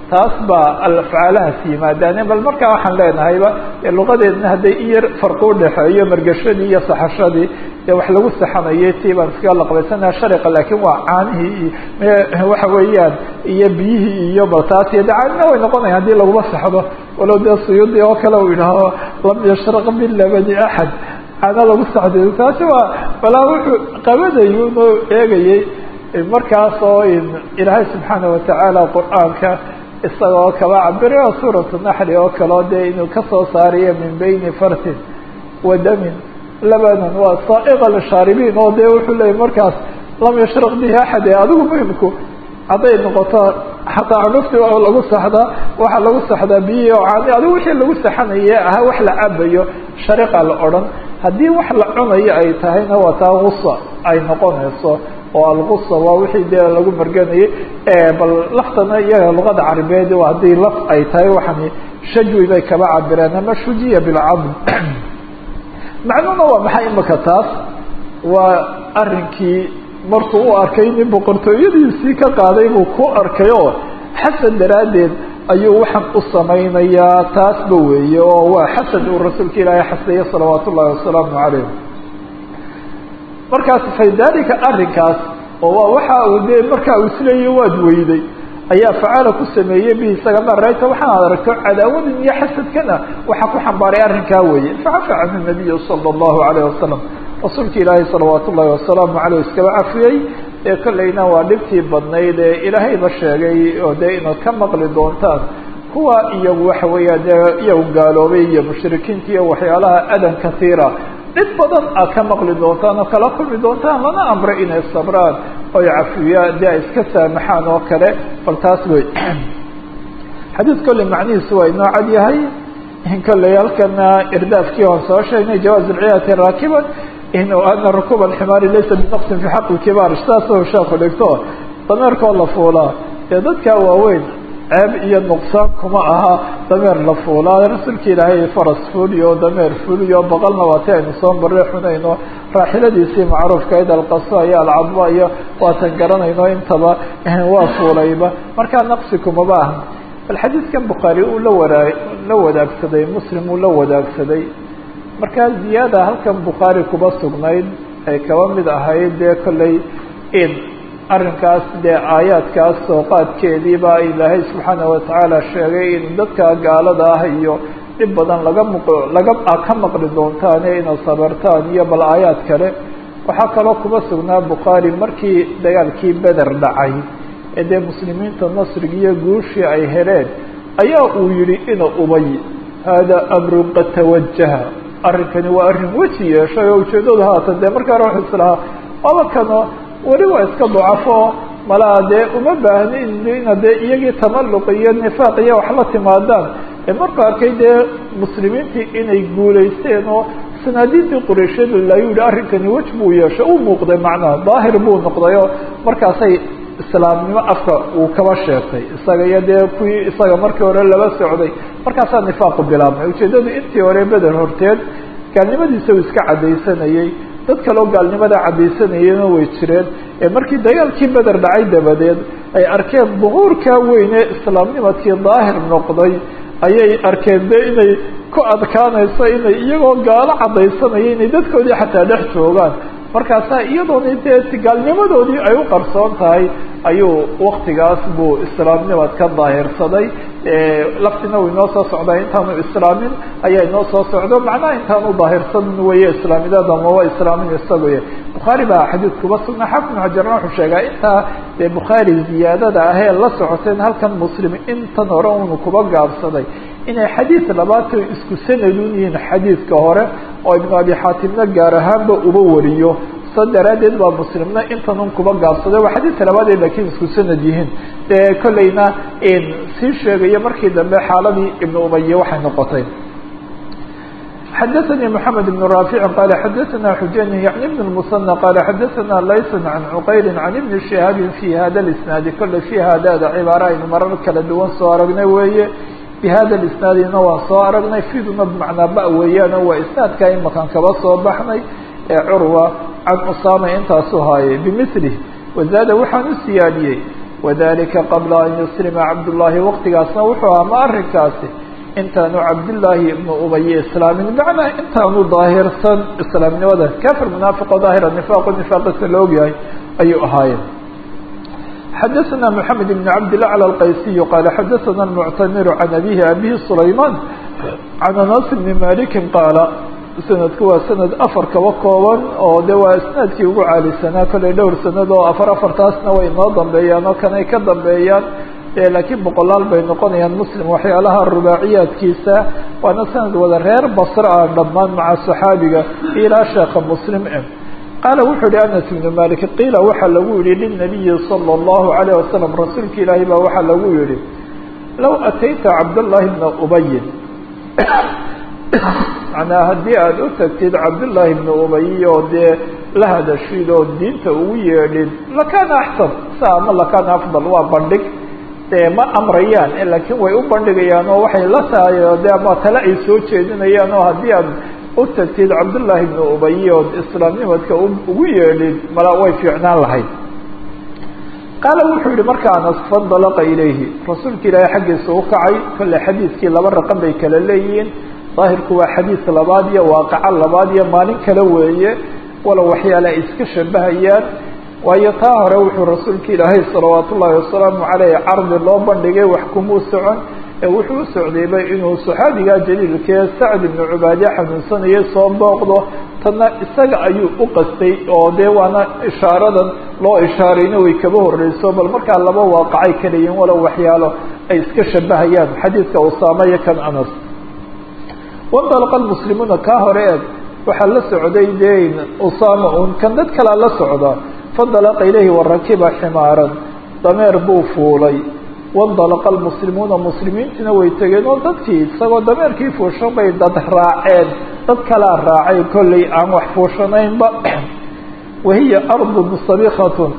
taas baa alafcaalahaas yimaadaane bal markaa waxaan leenahayba luqadeedna hadday iyar farqi udhexeeyo margashadii iyo saxashadii dee wax lagu saxanayay tii baan iskaga laqbaysanaa shariqa laakiin waa caanihii iyo waxa weeyaan iyo biyihii iyo bal taas iyo de caanina way noqonaya haddii laguma saxdo walow dee suyuudi oo kale uu yidhaaho lam yashraq bilabani axad caana lagu saxday taasi waa balaa wuxuu qabadayu noo eegayay markaas oo ilaahay subxaana watacaala qur-aanka isagoo kaba cabire oo suuratu naxli oo kaleo dee inuu kasoo saariyo min bayni fartin wa damin labanan waa saaiqa lishaaribiin oo dee wuxuu leeyay markaas lam yashraq bihi axad ee adigu muhimku hadday noqoto xataa cunufti oo lagu saxdaa waxaa lagu saxdaa biyihi oo caani adigu wixii lagu saxanaye ahaa wax la cabayo shariqa la odhan haddii wax la cunayo ay tahayna waa taa gusa ay noqonayso oo algusa waa wixii dee lagu marganayay bal laftana iyaga luqada carabeed haddii laf ay tahay waxani shajwi bay kaba cabireen ama shujiya bilcadm macnuhuna waa maxay imaka taas waa arrinkii markuu u arkay nin boqortooyadiisii ka qaaday buu ku arkay oo xasan daraaddeed ayuu waxaan u samaynayaa taasba weeye oo waa xasad uu rasuulka ilaahay xasdaya salawaat ullahi wasalaamu calayh markaas faydalika arrinkaas oo waa waxa uu dee markaa uu isleeyahy waad weyday ayaa facaala ku sameeyey bi isaga ma rayta waxaan ad aragto cadaawadan iyo xasadkana waxaa ku xambaaray arrinkaa weeye facafa canhu nabiyu sala allahu alayh wasalam rasuulka ilaahay salawaat ullahi wasalaamu caleyh iskaba cafiyey ee kollayna waa dhibtii badnayd ee ilaahayba sheegay oo dee inaad ka maqli doontaan kuwa iyagu waxa weeya dee iyagu gaaloobay iyo mushrikiinta iyo waxyaalaha adan katiira dhib badan aad ka maqli doontaan oo kala kulmi doontaan lana amray inay sabraan oy cafiyaan dee ay iska saamaxaan oo kale bal taas wey xadiid kolley macnihiisu waa inoo cad yahay in kolley halkana irdaafkii waan soo sheegnay jawaaz alciyaati raakiban in ana rukuub alximaari laysa binaqsin fi xaqi lkibaar saasoo sheeku dhigto dameerkoo la fuulaa dee dadka waaweyn ceeb iyo nuqsaan kuma aha dameer la fuulaa rasuulka ilaahay faras fuliyo dameer fuliyo boqolna waati aynu soo marre xunayno raaxiladiisii macruufkayd alqasa iyo alcadba iyo waatan garanayno intaba waa fuulayba markaa naqsi kumaba aha bal xadiidkan bukhaari uu la waraa la wadaagsaday muslim uu la wadaagsaday markaa ziyaada halkan bukhaari kuba sugnayd ay kaba mid ahayd dee kolley in arrinkaas dee aayaadkaas soo qaadkeediiba ilaahay subxaana watacaala sheegay in dadka gaalada ah iyo dhib badan laga maq laga aad ka maqli doontaane inaad sabartaan iyo bal aayaad kale waxaa kaloo kuba sugnaa bukhaari markii dagaalkii beder dhacay ee dee muslimiinta nasrigi iyo guushii ay heleen ayaa uu yihi ina ubay haadaa amrun qad tawajaha arrinkani waa arrin weji yeeshay oo ujeedadu haatan dee markaa ruux islahaa abakano weli waa iska dacafo malaa dee uma baahni ina dee iyagii tamalluq iyo nifaaq iyo wax la timaadaan ee markuu arkay dee muslimiintii inay guulaysteen oo sanaadiintii qurayshyadu layu yihi arrinkani wej buu yeeshay u muuqday macnaha daahir buu noqday oo markaasay islaamnimo afka uu kaba sheegtay isaga iyo dee kuwii isaga markii hore laba socday markaasaa nifaaqu bilaabmay ujeedadu intii hore beder horteed gaalnimadiisa uu iska caddaysanayey dad kaloo gaalnimada caddaysanayena way jireen ee markii dagaalkii beder dhacay dabadeed ay arkeen duhuurkaa weyne islaamnimadkii daahir noqday ayay arkeen de inay ku adkaanayso inay iyagoo gaalo caddaysanaya inay dadkoodii xataa dhex joogaan markaasaa iyadoona dee gaalnimadoodii ay u qarsoon tahay ayuu waktigaas buu islaamnimad ka daahirsaday laftina uu inoo soo socdaa intaanu islaamin ayaa inoo soo socdo macnaha intaanu daahirsanin weeye islaamidada maba islaamin isagoy bukhaari baa xadiid kuba sugnaa xaafid ibn xajarna wuxuu sheegaa intaa dee bukhaari ziyaadada ahee la socoteen halkan muslim intan hore unu kuba gaabsaday inay xadiid labaad isku sanadun yihiin xadiidka hore oo ibnu abi xaatimna gaar ahaanba uba wariyo sa daraaddeed baa muslimna intanun kuba gaabsaday waa xadiidka labaad ee laakiin isku sanad yihiin dee kollayna sii sheegayo markii dambe xaaladii ibnu ubaye waxay noqotay xadaثnي محamed بن رافع qال xadaثna xujayn yعni بن المثنى qال xadaثna layث عan cqayr عan iبn شhihاab في hada الاسناad kole في hadada cibaara aynu marar kala duwan soo aragnay weeye bhada isnaadina waan soo aragnay fiduna bmacnaa ba weeyaano waa isnaadka imakan kaba soo baxnay ee curwa can usaama intaasu haayay bimilih wazaada waxaan u siyaadiyey wadalika qabla an yuslima cabdullaahi waqtigaasna wuxuu ahaa ma arrinkaasi intaanu cabdillaahi ibnu ubaye islaamin macnaa intaanu daahirsan islaamnimada kafir munaafiqo daahira nifaaqo nifaaqisa la ogyahay ayuu ahaayeen. xadaثna mحamed بn cabdالله عlى الqaysiي qala xadaثna المctamir can abihi abihi sulayman can anas bni maliki qaala sanadku waa sanad afar kaba kooban oo de waa isnaadkii ugu caalisanaa kollay dhowr sanad oo afar afartaasna way inoo dambeeyaan oo kanay ka dambeeyaan laakiin boqolaal bay noqonayaan muslim waxyaalaha rubaaciyaadkiisa waana sanad wada reer basre ah dhammaan maca saxaabiga ilaa sheekha muslim e qaala wuxuu yihi anas ibnu malik qiila waxaa lagu yihi linabiyi salى اllahu عalayه wasalam rasuulka ilaahi baa waxaa lagu yihi low atayta cabdالlahi bna ubayin macnaa haddii aada u tagtid cabdullaahi bna ubay oo dee la hadashid oo diinta ugu yeedhid lakaana axsan sa ama lakaana afdal waa bandhig dee ma amrayaan laakiin way u bandhigayaan oo waxay la tahay oo de ama tale ay soo jeedinayaan oo haddii aad u tagtid cabdullaahi bna ubay ood islaamnimadka ugu yeedhid mala way fiicnaan lahayd. qaala wuxuu yihi marka anas fandalaqa ilayhi rasuulka ilaahay xaggiisa u kacay kolle xadiidkii laba raqan bay kala leeyihiin daahirku waa xadiis labaad iyo waaqaco labaad iyo maalin kale weeye walow waxyaale ay iska shabahayaan waayo taa hore wuxuu rasuulka ilaahay salawaat ullaahi wasalaamu caleyh cardi loo bandhigay wax kumuu socon ee wuxuu u socdaybay inuu saxaabigaa jaliilkee sacd ibnu cubaade xanuunsanayay soo booqdo tanna isaga ayuu u qastay oo dee waana ishaaradan loo ishaarayna way kaba horreyso bal markaa laba waaqacay kaleyihin walow waxyaalo ay iska shabahayaan xadiidka usaama iyo kan anas. wandalaqa almuslimuuna kaa hore eeg waxaa la socday dee usaama un kan dad kalaa la socda fandalaqa ilayhi warakiba ximaaran dameer buu fuulay wandalaqa almuslimuuna muslimiintiina way tegeen oo dadkii isagoo dameerkii fuushan bay dad raaceen dad kalaa raacay kollay aan wax fuushanaynba wahiya ardun sabikatun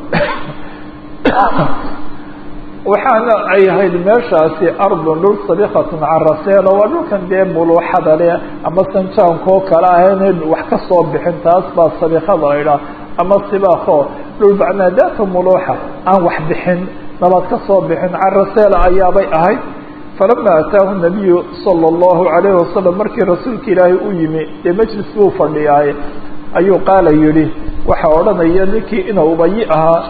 waxaana ay ahayd meeshaasi ardun dhul sabikatun caraseelo waa dhulkan dee muluuxada leh ama sanjaankoo kale ahayna wax ka soo bixin taas baa sabikada la idhaah ama sibaako dhul bacnaa daata muluuxa aan wax bixin nabaad ka soo bixin caraseela ayaabay ahayd. falama ataahu nabiyu sala allahu calayhi wasalam markii rasuulka ilaahay u yimi dee majlis buu fadhiyaay ayuu qaala yihi waxaa odhanaya ninkii ina ubayi ahaa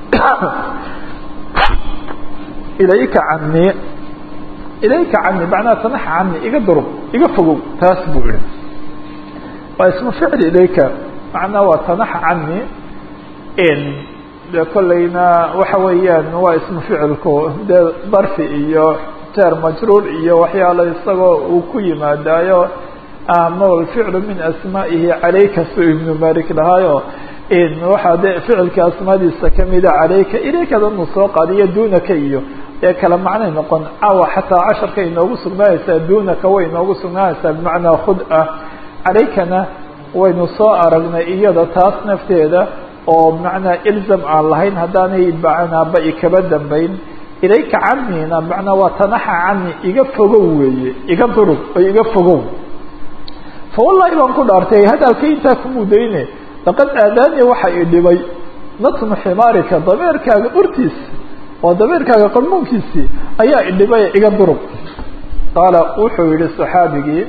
ilayka canii ilayka canii macnaha tanax cani iga durub iga fogow taas buu ihi waa ismu ficl ilayka macnaa waa tanax cani de kollayna waxa weeyaan waa ismu ficilku dee darfi iyo jeer majruur iyo waxyaalo isagoo uu ku yimaadaayo ama alficlu min asmaa'ihi calayka su ibnu malik lahaayo waxaa de ficilka asmaadiisa kamida calayka ilaykadanu soo qaadiyo dunaka iyo ee kala macnay noqon caawa xataa casharka inoogu sugnaanaysaa dunaka way inoogu sugnaanaysaa bimacnaa khud ah calaykana waynu soo aragnay iyada taas nafteeda oo bimacnaa ilzam aan lahayn haddaanay bacnaaba ikaba dambayn ilayka canina macnaa waa tanaxa cani iga fogow weeye iga durug oo iga fogow fa wallahi baan ku dhaartay hadalka intaa ku mudayne laqad aadaani waxa i dhibay natnu ximaarika dameerkaaga urtiisa oo dameerkaaga qarmuunkiisii ayaa i dhibay iga durug qaala wuxuu yihi saxaabigii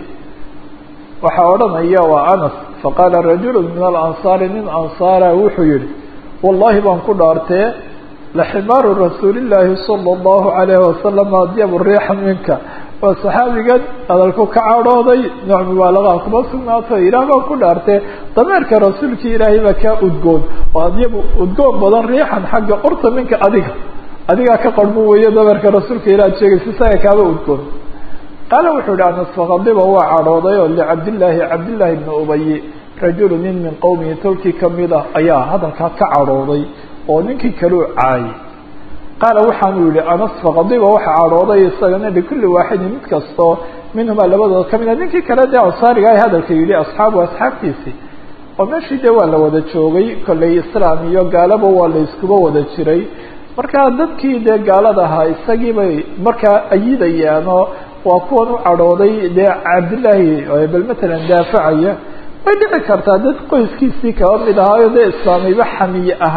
waxaa odhanaya waa anas faqaala rajulu min alansaari nin ansaara wuxuu yihi wallahi baan ku dhaartee laximaaru rasuulillaahi sala allahu calayhi wasalam adyabu riixan minka waa saxaabigan hadalku ka cadhooday nooc mubaalagaa kuma sugnaato ilaah baan ku dhaartee dameerka rasuulkii ilaahay baa kaa udgoon oo adyabu udgoon badan riixan xagga urta minka adiga adigaa ka qarmu weeye dameerka rasuulka ilaah ad sheegaysa isaga kaaba udgoon qaala wuxuu yihi anas faqadiba waa cadhooday oo licabdillaahi cabdillaahi bni ubayi rajulu nin min qowmihi tolkii kamid ah ayaa hadalkaa ka cadhooday oo ninkii kaleu caayay qaala waxaanu yihi anas faqadiba waxa cadhooday isagana likulli waaxidin mid kastoo minhumaa labadooda kamid ah ninkii kale dee ansaariga ay hadalka yihi asxaabu asxaabtiisii oo meeshii dee waa la wada joogay kollay islaam iyo gaalaba waa la iskuba wada jiray markaa dadkii dee gaalada ahaa isagii bay markaa ayidayaanoo waa kuwan u cadhooday dee cabdillaahi bal matalan daafacaya way dhici kartaa dad qoyskiisii kaba mid ahaayo dee islaamayba xamiye ahaan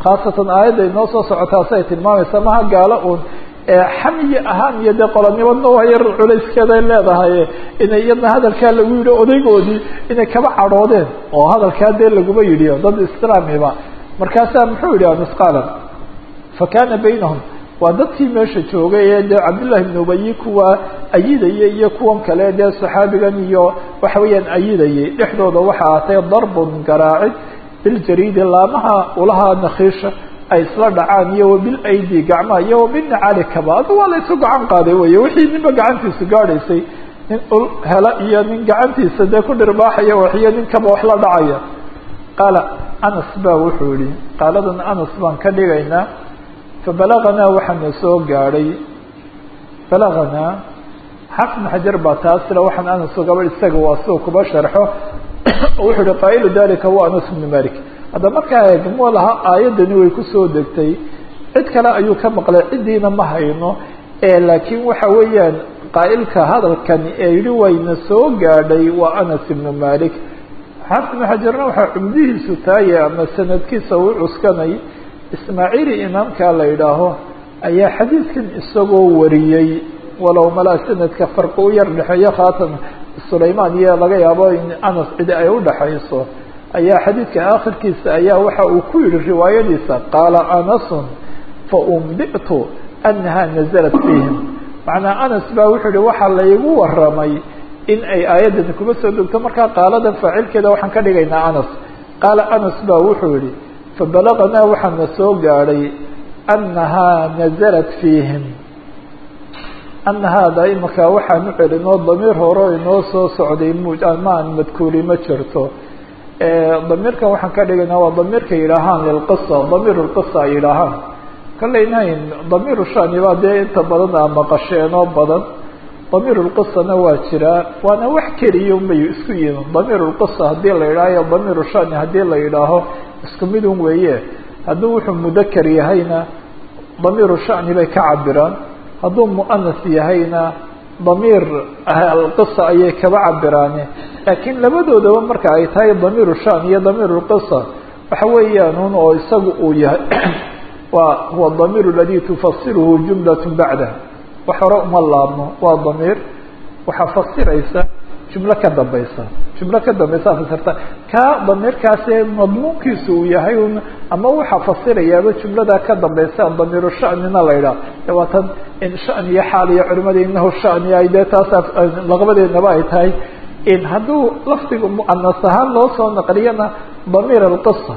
khaasatan aayadda inoo soo socotaasi ay tilmaamaysa maha gaalo uun xamiye ahaan iyo dee qolonimada waa yar culayskeeday leedahay inay iyadna hadalkaa lagu yidhi odaygoodii inay kaba cadhoodeen oo hadalkaa dee laguma yidhiyo dad islaamiba markaasaa muxuu yidhi anisqaalan fa kaana baynahum waa dadkii meesha joogay ee dee cabdullahi ibn ubayi kuwa ayidayay iyo kuwan kale dee saxaabigan iyo waxa weeyaan ayidayay dhexdooda waxa aatay darbun garaacid biljariidi laamaha ulaha nakhiisha ay isla dhacaan iyo wabil aidi gacmaha iyo wabinacali kaba adu waa la isu gacan qaaday wey wixii ninba gacantiisa gaadhaysay nin ul hela iyo nin gacantiisa dee ku dhirbaaxaya waxiyo nin kaba wax la dhacaya qaala anas baa wuxuu yihi qaaladan anas baan ka dhigaynaa fabalaganaa waxaana soo gaadhay balaganaa xafid ibn xajar baa taasila waxaan anas gabadh isaga waa soo kuba sharxo wuxuu yihi qaa'ilu dalika huwa anas ibnu malik hadda markaa eegmo laha aayaddani way kusoo degtay cid kale ayuu ka maqlay ciddiina ma hayno laakiin waxa weeyaan qaa'ilka hadalkani ee yihi wayna soo gaadhay waa anas ibnu malik xafid ibnu xajarna waxaa cumdihiisu taaya ama sanadkiisa uu cuskanay ismaaciili imaamkaa la yidhaaho ayaa xadiidkan isagoo wariyey walow malaa sanadka farqi u yar dhexeeyo khaatan sulaymaan iyo laga yaabo in anas cidi ay udhaxayso ayaa xadiidka aakhirkiisa ayaa waxa uu ku yihi riwaayadiisa qaala anasun faumbitu anaha nazalat fiihim macnaa anas baa wuxuu yihi waxaa laygu waramay in ay aayaddani kuma soo degto markaa qaaladan faacilkeeda waxaan ka dhigaynaa anas qaala anas baa wuxuu yihi fabalaganaa waxaana soo gaadhay anahaa nazalat fiihim ana haada imaka waxaan u celinoo damiir hore inoo soo socday maan madkuuli ma jirto damiirkan waxaan ka dhigaynaa waa damiirka yidhaahaan lilqisa damiir lqisa ay yidhaahaan kaleynayn damiiru shani baa dee inta badan aa maqasheenoo badan damiir lqisana waa jiraa waana wax keliya may isku yihin damiir lqisa haddii la yidhaaho iyo damiiru shani haddii la yidhaaho isku midun weeye hadduu wuxuu mudakar yahayna damiiru shani bay ka cabiraan hadduu muanas yahayna damiir alqisa ayay kaba cabiraane laakiin labadoodaba marka ay tahay damiiru shan iyo damiir lqisa waxa weeyaan un oo isagu uu yahay waa huwa damiir aladi tufasiruhu jumlat bacdah wax hore uma laabno waa damiir waxaa fasiraysa jumlo ka dambaysa jumlo ka dambaysa fasirta ka damiirkaasee madmuunkiisu uu yahay un ama waxaa fasirayaaba jumlada ka dambaysa damiiru shanina la yidhaah waa tan in shan iyo xaal iyo culimada inahu shani ay dee taas laqabadeednaba ay tahay in hadduu lafdiga muanas ahaan loo soo naqliyana damiir alqisa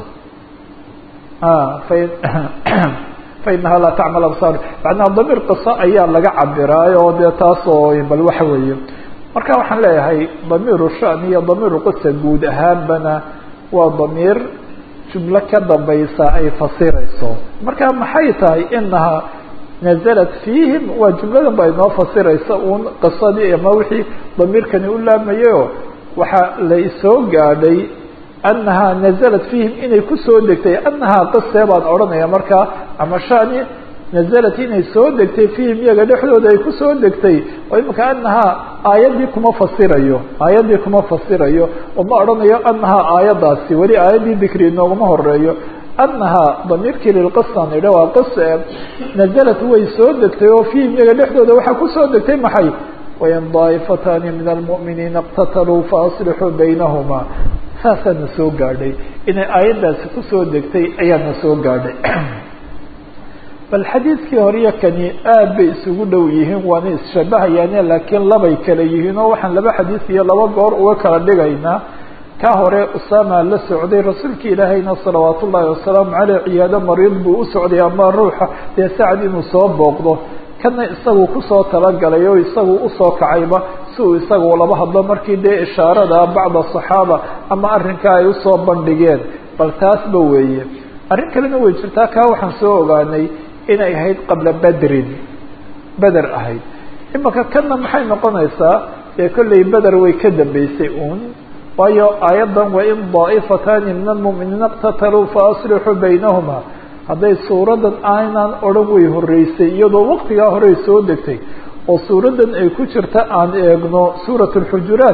fainaha laa tacmal absaar macnaha damiir qisa ayaa laga cabiraayo oo dee taas oo bal waxa weeye marka waxaan leeyahay damiiru shan iyo damiiru qisa guud ahaanbana waa damiir jumlo ka dambaysa ay fasirayso marka maxay tahay inaha nazalat fiihim waa jumladan ba inoo fasiraysa uun qisadii ama wixii damiirkani u laamayeyo waxaa laysoo gaadhay anahaa nazalat fiihim inay kusoo degtay anahaa qise baan odhanaya markaa ama shani nazalat inay soo degtay fiihim iyaga dhexdooda ay kusoo degtay oo imika anahaa aayaddii kuma fasirayo aayaddii kuma fasirayo oo ma odhanayo anahaa aayaddaasi weli aayaddii dikri inooguma horeeyo anahaa damiirkii lilqisan idha waa qise nazalat way soo degtay oo fiihim iyaga dhexdooda waxaa kusoo degtay maxay wain daa'ifatani min almu'miniina اqtataluu faaslixuu baynahuma saasaana soo gaadhay inay aayaddaasi kusoo degtay ayaana soo gaadhay bal xadiidkii horiyo kani aad bay isugu dhow yihiin waana isshabahayaane laakiin labay kala yihiin oo waxaan laba xadiis iyo laba goor uga kala dhigaynaa ka hore usama la socday rasuulki ilaahayna salawaat ullaahi wasalaamu caleyh ciyaado mariid buu u socday ama ruuxa dee sacad inuu soo booqdo kana isagu kusoo talagalay oo isagu usoo kacayba si uu isagu laba hadlo markii dee ishaarada bacda saxaaba ama arrinkaa ay usoo bandhigeen bal taasba weeye arrin kalena way jirtaa kaa waxaan soo ogaanay inay ahayd qabla bedrin beder ahayd imaka kana maxay noqonaysaa dee kollay beder way ka dambeysay uun waayo aayaddan wain daa'ifatani min almu'miniina اqtataluu faaslixuu baynahuma hadday suuradan aynaan odhan way horeysay iyadoo waqtigaa horey soo degtay oo suuradan ay ku jirta aan eegno suurat اlxujuraat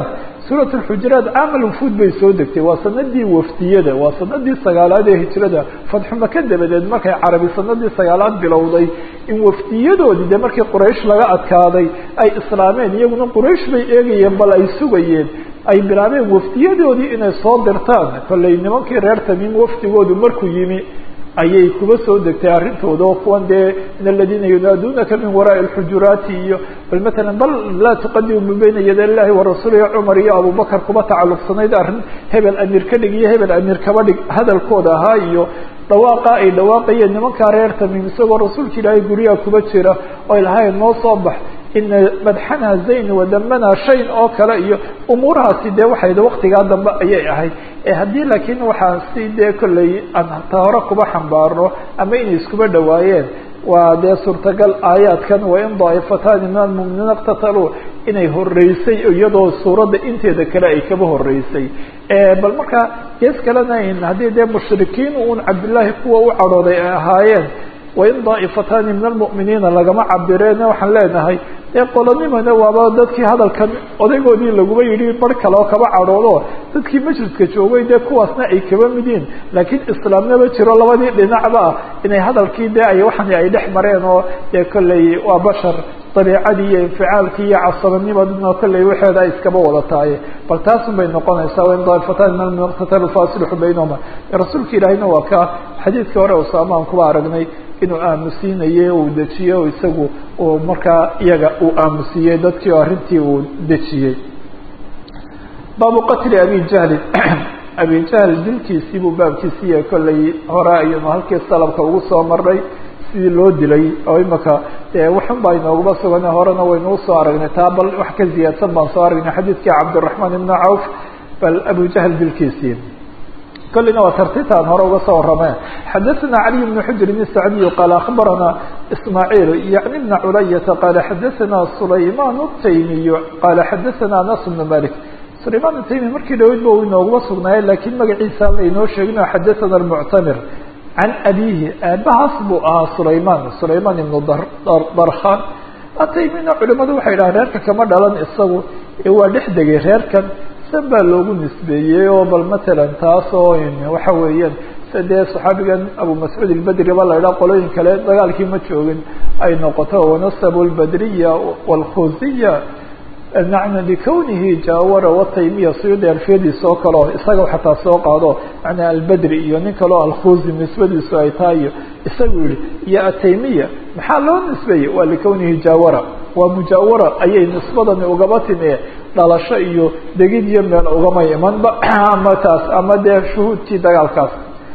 suurat alxujuraat caamal wufuud bay soo degtay waa sanadii wafdiyada waa sanadii sagaalaad ee hijrada fatxu maka dabadeed markay carabi sanadii sagaalaad bilowday in wafdiyadoodii dee markii quraysh laga adkaaday ay islaameen iyaguna quraysh bay eegayeen bal ay sugayeen ay bilaabeen wafdiyadoodii inay soo dirtaan kollay nimankii reer tamiim wafdigoodu markuu yimi ayay kuba soo degtay arrintooda oo kuwan dee in aladiina yunaadunaka min waraa'i alxujuraati iyo bal matalan bal laa tuqadimu bayna yaday illahi warasuulihi cumar iyo abubakar kuba tacalluqsanayd arrin hebel amiir ka dhig iyo hebel amiir kaba dhig hadalkooda ahaa iyo dhawaaqa ay dhawaaqayeen nimankaa reer tamiim isagoo rasuulka ilaahay guryaha kuba jira oo ilahayn noo soo bax ina madxana zayn wadamana shayn oo kale iyo umuurahaasi dee waxayd waktigaa dambe ayay ahayd haddii laakiin waxaa si dee kolley aan ta hore kuba xambaarno ama inay iskuba dhawaayeen waa dee suurtagal aayaadkan wain daaifataani min almuminiina iqtataluu inay horeysay iyadoo suuradda inteeda kale ay kaba horeysay bal marka gees kalena haddii dee mushrikiin uun cabdillaahi kuwa u cadhooday ay ahaayeen wain daaifataani min almu'miniina lagama cabireen waxaan leenahay ee qolanimana waaba dadkii hadalkan odaygoodii laguma yidhi bar kale oo kaba cadhoodo dadkii majliska joogay dee kuwaasna ay kaba mid yihiin laakiin islaamnaba jiro labadii dhinacba ah inay hadalkii dee ay waxani ay dhex mareen oo dee kolley waa bashar dabiicadii iyo inficaalkii iyo casabanimadna kolley waxeeda ay iskaba wada tahay bal taasun bay noqonaysaa wain daaifatan min almu'miniina iqtatalu faaslixuu baynahuma rasuulka ilaahina waa ka xadiidkii hore usaama aan kuba aragnay inuu aamusiinaye uu dejiyey o isagu uu markaa iyaga uu aamusiiyey dadkii oo arrintii uu dejiyey baabu qatli abi jahlin abi jahl dilkiisii buu baabkiisii yahay kollay hore ayanu halkii salabka ugu soo marnay sidii loo dilay oo imaka dee waxun baa inoogaba sugan horena waynuu soo aragnay taa bal wax ka ziyaadsan baan soo aragnay xadiidkii cabdiraxmaan ibna cawf bal abu jahl dilkiisii كلنا وترتيبان هرا وصو رماه حدثنا علي بن حجر السعدي قال أخبرنا إسماعيل يعني ابن علية قال حدثنا سليمان التيمي قال حدثنا أنس بن مالك سليمان التيمي مركي لو يدبو إنه وصلنا لكن مقعيسا إنه شيخنا حدثنا المعتمر عن أبيه أبها أصبو آه سليمان سليمان بن ضرخان التيمي علماء وحيلا ريركا كما دالان إصابو هو لحدق ريركا baa loogu nisbeeyey oo bal matalan taas oo waxa weeyaan sidee saxaabigan abu mascuud albadri baa la yidhaha qolooyin kale dagaalkii ma joogin ay noqoto wanasabu albadriya walkhuziya macna likawnihi jaawara wataymiya suyuudi alfiyadiis oo kale oo isaga xataa soo qaado macnaa albadri iyo nin kaleo alkhuzi nisbadiisu ay tahay iyo isagu yihi iyo ataymiya maxaa loo nisbeeyey waa likawnihi jaawara waa mujaawara ayay nisbadani ugaba timi dhalasho iyo degid iyo meel ugama imanba ama taas ama dee shuhuudkii dagaalkaas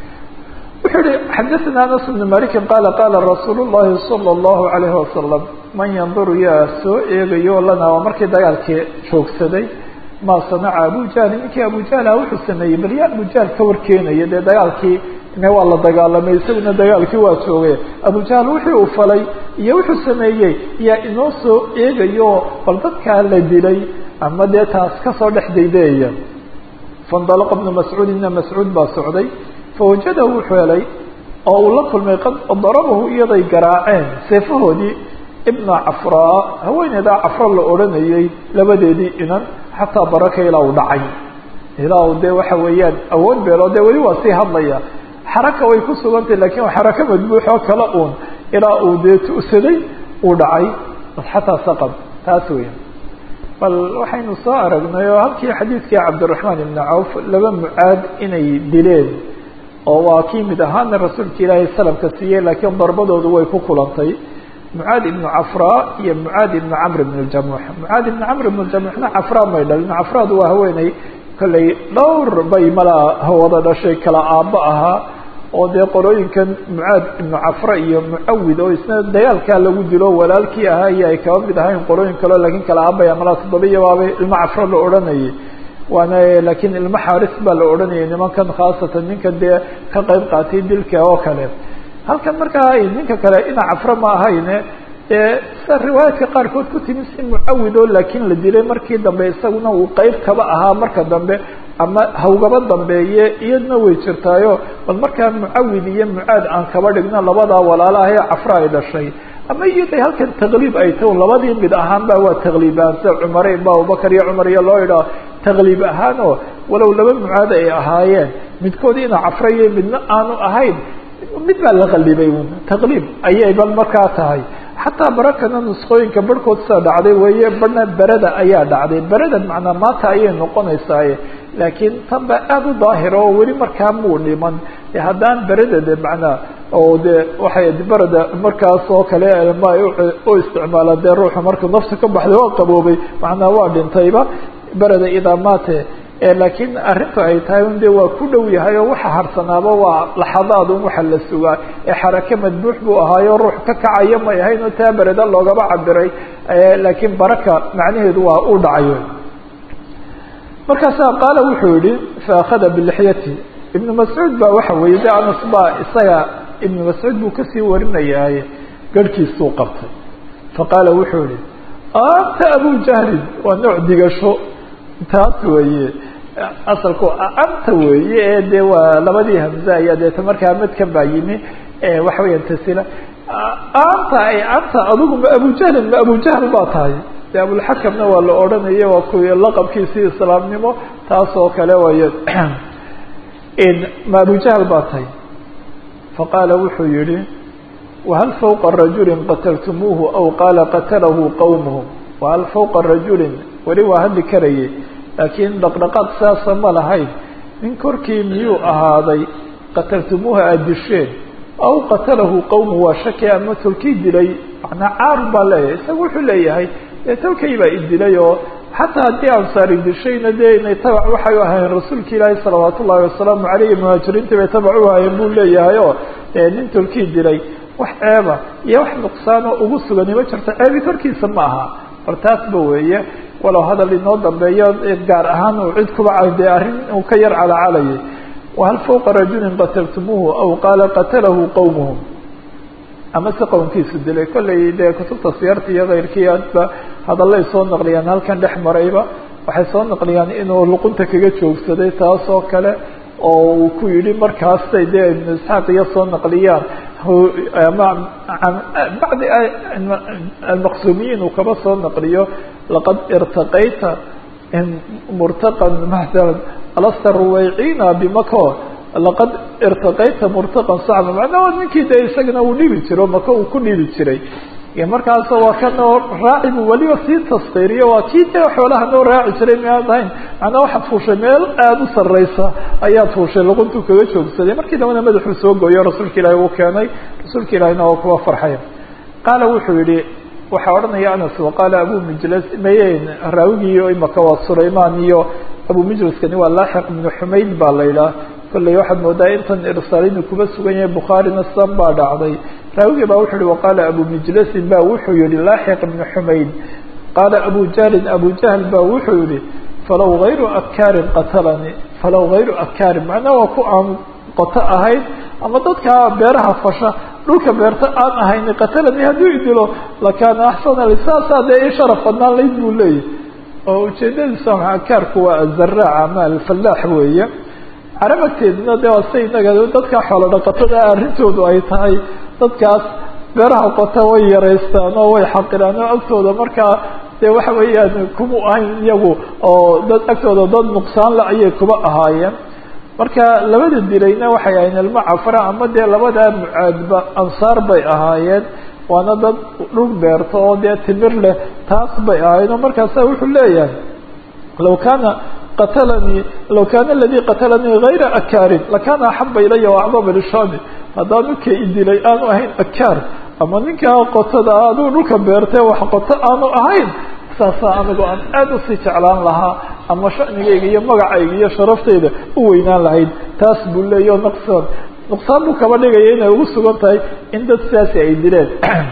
wuxuu yihi xadaثna anas bn malik qaala qaala rasuul الlahi salى الlahu عalayhi wasalam man yanduru yaa soo eegayo lana waa markii dagaalkii joogsaday ma sanaca abu jahl ninkii abu jahl wuxuu sameeyey bal yaa abu jahl ka warkeenaya dee dagaalkii ina waa la dagaalamay isaguna dagaalkii waa joogay abu jahl wixii uu falay iyo wuxuu sameeyey yaa inoo soo eegayo bal dadkaa la dilay ama dee taas kasoo dhex daydeeya faاndalaqa bnu mascuud ibna mascuud baa socday fawajadahu wuxuu helay oo uu la kulmay qad darabahu iyaday garaaceen seefahoodii ibna cafraa haweeneydaa cafra la odhanayay labadeedii inan xataa baraka ilaa uu dhacay ilaa uu dee waxa weeyaan awood beelo dee weli waa sii hadlaya xaraka way ku sugantay lakin waa xaraka madbuuxoo kale uun ilaa uu dee tu'saday uu dhacay xataa saqad taas weya bal waxaynu soo aragnay oo halkii xadiidkii cabdiraxmaan ibna cawf laba mucaad inay dileen oo waa kii mid ahaana rasuulka ilaahay salabka siiyey laakiin darbadoodu way ku kulantay mucaad ibnu cafraa iyo mucaad ibnu camr ibn ljamuux mucaad ibnu camr ibn ljamuuxna cafraa may dhalin cafraadu waa haweeney kollay dhowr bay mala wada dhashay kala aabbo ahaa oo dee qolooyinkan mucaad ibnu cafra iyo mucawid oo isna dagaalkaa lagu dilo walaalkii ahaa iyo ay kaba mid ahayn qolooyin kaleo lakiin kala aabaya malaa toddobiya baabay ilmo cafra la odhanayay waana laakiin ilmo xaaris baa la odhanayay nimankan khaasatan ninkan dee ka qayb qaatay dilka oo kale halkan markaa ninka kale ina cafra ma ahayne ee sida riwaayaadka qaarkood ku timi si mucawid oo laakiin la dilay markii dambe isaguna uu qeyb kaba ahaa marka dambe ama hawgaba dambeeye iyadna way jirtaayo bal markaa mucawid iyo mucaad aan kaba dhigno labadaa walaalaha ee cafra ay dhashay ama iyaday halkan taqliib ay tahay labadii mid ahaan ba waa taqliibaan sida cumareyn ba abubakar iyo cumar iyo loo idhaa taqliib ahaan oo walow laba mucaad ay ahaayeen midkoodii ina cafrayo midna aanu ahayn mid baa la qalibay taqliib ayay bal markaa tahay xataa barakana nusqooyinka barhkood sida dhacday weeye barhna berada ayaa dhacday berada macnaa maanta ayay noqonaysaaye laakiin tan ba aada u daahira oo weli markaa muu dhiman haddaan berada de macnaa oo de waxay berada markaas oo kale ma u isticmaala dee ruuxu markuu nafta ka baxday waa qaboobay macnaa waa dhintayba berada idaa maate laakiin arrintu ay tahay un de waa ku dhow yahay oo waxa harsanaaba waa laxadaad un waxa la sugaa ee xarake madbuux buu ahaayo ruux ka kacaya may ahayn oo taa bereda loogaba cabiray laakiin baraka macnaheedu waa u dhacayo markaasaa qaala wuxuu yihi faakhada bilixyati ibnu mascuud baa waxa weeye de anas baa isaga ibnu mascuud buu kasii warinayaaye garhkiisuu qabtay faqaala wuxuu yihi anta abu jahlin waa nooc digasho taas weeye asalku anta weeye ee de waa labadii hamza ayaa deeta markaa madkan baa yimi waxa weeyaan tasila anta ay anta adigu ma abu jahlin ma abu jahl baa tahay de abulxakamna waa la odhanaya waa kuwii laqabkiisii islaamnimo taas oo kale way ma abu jahl baa tahay faqaala wuxuu yihi wahal fawqa rajulin qataltumuuhu aw qaala qatalahu qawmuhu wahal fawqa rajulin weli waa hadli karayay laakiin dhaqdhaqaaq saasa ma lahayn nin korkii miyuu ahaaday qataltumuuha aada disheen aw qatalahu qawmu waa shaki ama tolkii dilay macnaa caar baa leeyahay isaga wuxuu leeyahay dee tolkay baa idilay oo xataa haddii ansaari dishayna dee inay tabac waxay u ahayn rasuulka ilaahi salawaat ullahi wasalaamu caleyhi muhaajiriintii bay tabac u ahayeen buu leeyahay oo nin tolkii dilay wax ceeba iyo wax nuqsaanoo ugu sugani ma jirto ceebi korkiisa ma aha bal taasba weeye walow hadal inoo dambeeyo gaar ahaan uu cid kuba cade arrin uu ka yar calacalayay wahal fawqa rajulin qataltumuuhu aw qaala qatalahu qawmuhu ama si qowmkiisu dilay kollay dee kutubta siyarta iyo keyrkii adba hadallay soo naqliyaan halkan dhex marayba waxay soo naqliyaan inuu luqunta kaga joogsaday taas oo kale oo uu ku yidhi markaasay dee ibnu isxaaq iyo soo naqliyaan bacdi almaqsuumiyiin uu kaba soo naqliyo laqad irtaqayta murtaqan maala alasta ruwayciina bimako laqad irtaqayta murtaqan sacba macnaa ninkii de isagana uu dhibi jiro maka uu ku dhibi jiray markaas waa kanoo raaci buu weliba sii taskiiriyo waa kii dee xoolaha noo raaci jiray miyaad ahayn macnaa waxaad fuushay meel aada u sarreysa ayaad fuushay luquntuu kaga joogsaday markii dambana madaxuu soo gooyo rasuulka ilaahi uu keenay rasuulka ilaahina waa kuwa farxay qaala wuxuu yihi waxaa odhanaya anas waqaala abu mijlas mayen raawigii imaka waa sulaymaan iyo abu mijlaskani waa laaxiq ibnu xumayd baa la yidhaah kolley waxaad moodaa intan irsaalinu kuba sugan yahay bukhaarina san baa dhacday raawigii baa wuxuu yihi waqaala abu mijlasin ba wuxuu yihi laaxiq ibnu xumayd qaala abu jahlin abu jahl ba wuxuu yihi falaw hayru akaarin qatalani falaw hayru akaarin macnaa waa ku aan qoto ahayn ama dadka beeraha fasha dhulka beerta aan ahayn qatalani hadduu idilo lakaana axsana lisaasaa dee ii sharaf badnaan layd buu leeyahy oo ujeedadiisa maa akaarku waa azaraac ama alfallaax weeye carab agteeduna de waa sida inaga dadka xoolo dhaqatada arrintoodu ay tahay dadkaas beeraha qota way yaraystaan oo way xaqiraan oo agtooda markaa dee waxa weeyaan kuma ahayn iyagu oo dad agtooda dad nuqsaan la ayay kuba ahaayeen marka labada dilayna waxay ahayn ilma cafra ama dee labadaa mucaadba ansaar bay ahaayeen waana dad dhul beerto oo dee timir leh taas bay ahaayeen oo markaasa wuxuu leeyahay law kaana qatalanii law kaana aladii qatalanii hayra akaarin lakaana axaba ilaya waacdama lishani haddaan ninka idilay aanu ahayn akaar ama ninkaa qotada aduu dhulka beertee wax qoto aanu ahayn saasaa anigu aan aada usii jeclaan lahaa ama shanigayga iyo magacayga iyo sharaftayda u weynaan lahayd taas buu leeya naqsaan nuqsaan buu kaba dhigaya inay ugu sugan tahay in dad sidaasi ay dileen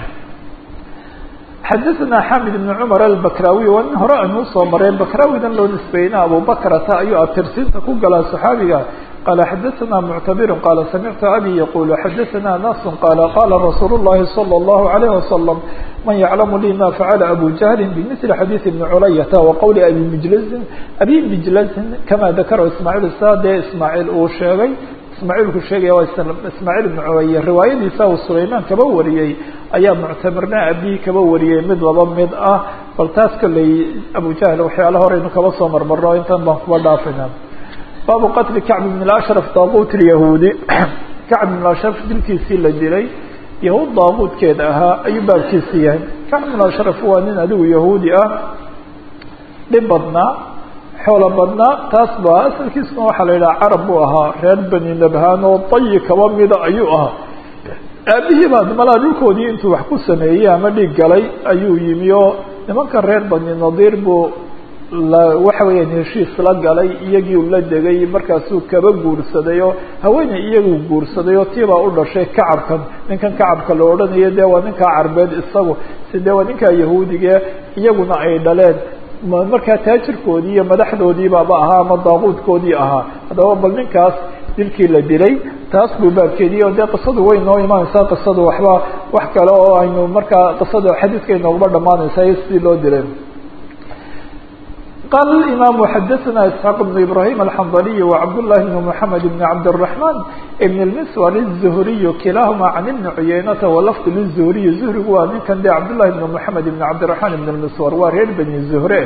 xadaثna xamid بn cmar albakrawi waa nin hore anuu soo mareen bakrawidan loo nisbeyna abubakrata ayuu atirsinta ku galaa صaxaabiga qala xadaثna muctabir qala samictu abi yaqul xadaثna nas qala qala rasuul الlahi salى الlahu عalيه wasalam man yaclamu li ma facala abu jahli bimili xadiiث ibni culayata waqowli abi mijlazin abi mijlazin kama dakara ismaaciil sade ismaaciil uu sheegay ismaaciilku sheegaya waa ismaaciil ibnu culaya riwaayadiisa uu sulaymaan kaba wariyey ayaa muctamirna aabihii kaba wariyey mid laba mid ah bal taas kolley abujahl waxyaala horeynu kaba soo marmarno intan baan kuba dhaafina baabu qatli kacb bn ashraf daaquut lyahuudi kacb bn ashraf dilkiisii la dilay yahuud daaquudkeeda ahaa ayuu baabkiisi yahay kacb bn ashraf waa nin adigu yahuudi ah dhib badnaa xoolo badnaa taas ba asalkiisuna waxaa la yidhaha carab buu ahaa reer bani nabhaan oo dayi kaba mida ayuu ahaa aabihii baa malaa dhulkoodii intuu wax ku sameeyey ama dhiig galay ayuu yimi oo nimanka reer bani nadiir buu la waxa weeyaan heshiis la galay iyagii u la degay markaasuu kaba guursaday oo haweeney iyagu guursaday oo tiibaa u dhashay kacabkan ninkan kacabka la odhanayo dee waa ninkaa carbeed isagu sidee waa ninkaa yahuudige iyaguna ay dhaleen markaa taajirkoodii iyo madaxdoodii baaba ahaa ama daaquudkoodii ahaa haddaba bal ninkaas dilkii la dilay taas buu baabkeedii oo dee qisadu way noo imaanaysaa qisadu waxba wax kale oo aynu markaa qisada xadiiska inoogaba dhamaanaysaa iyo sidii loo dilay قال الإمام حدثنا إسحاق بن إبراهيم الحنظلي وعبد الله بن محمد بن عبد الرحمن بن المسور الزهري كلاهما عن ابن عيينة ولفظ للزهري الزهري هو من كان عبد الله بن محمد بن عبد الرحمن بن المسور وغير بن الزهري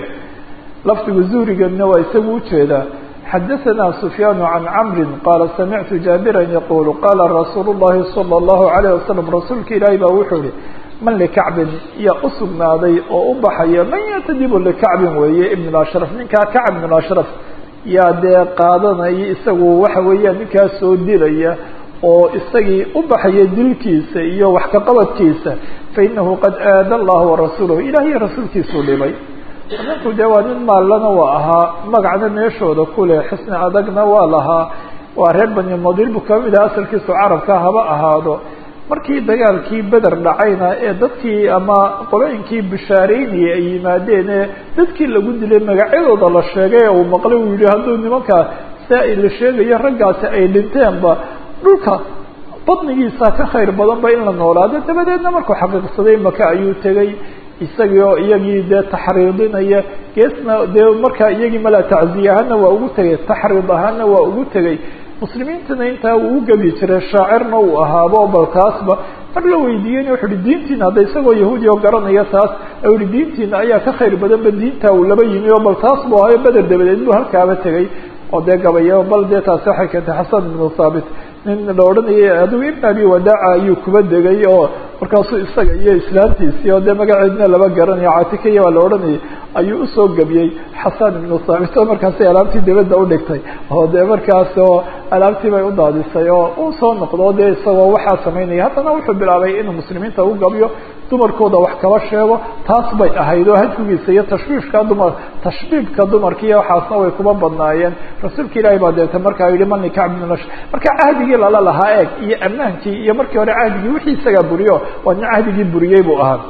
لفظ الزهري قلنا ويسوي كذا حدثنا سفيان عن عمرو قال سمعت جابرا يقول قال رسول الله صلى الله عليه وسلم رسولك إلهي بوحوري من لكعب يا أصبنaaday oo u baxaya man yatadibu likacb weeye ibn ashraf ninkaa kacb ibn ashraf yaa dee qaadanaya isagu waxa weeyaan ninkaa soo dilaya oo isagii u baxaya dilkiisa iyo wax ka qabadkiisa fainahu qad aada allah warasuuluhu ilahiy rasuulkiisuu dhibay ninku dee waa nin maalana waa ahaa magacna meeshooda kule xisni adagna waa lahaa waa reer bani nadiir buu kamid aha asalkiisu carabka haba ahaado markii dagaalkii beder dhacayna ee dadkii ama qolooyinkii bishaareynayay ay yimaadeen ee dadkii lagu dilay magacyadooda la sheegay uu maqlay uu yihi hadduu nimanka saa la sheegayo raggaasi ay dhinteenba dhulka badnigiisa ka khayr badanba in la noolaado dabadeedna markuu xaqiiqsaday maka ayuu tegay isagii oo iyagii dee taxriidinaya geesna dee markaa iyagii mala tacziye ahaana waa ugu tegay taxriid ahaana waa ugu tegay muslimiintana intaa uu gabi jiray shaacirna uu ahaabo bal taasba mar la weydiiyeyna wuxu uhi diintiina hadda isagoo yahuudi oo garanaya taas u hi diintiina ayaa ka khayr badanba diinta uu laba yimi oo bal taas buu ahayo beder dabadeed buu halkaaba tegay oo dee gabaya bal dee taasi waxay keentay xasan ibnu thaabit nin la odhanayay adigu ibn abi wadaaca ayuu kuba degay oo markaasuu isaga iyo islaantiisii oo dee magaceedna laba garanayo catikaya waa la odhanayay ayuu usoo gabiyey xasan ibnu thaabit oo markaasay alaabtii dibadda udhigtay oo dee markaas oo alaabtii bay udaadisay oo uu soo noqdo dee isagoo waxaa samaynaya haddana wuxuu bilaabay inuu muslimiinta u gabiyo dumarkooda wax kaba sheego taas bay ahayd oo hadfigiisa iyo tashwiishka dumar tashbiibka dumarka iyo waxaasna way kuba badnaayeen rasuulka ilaahay baa deeta markaa yihi mani kacb ibn ashraf marka cahdigii lala lahaa eeg iyo ammaankii iyo markii hore cahdigii wixii isagaa buriyo waa nin cahdigii buriyey buu ahaa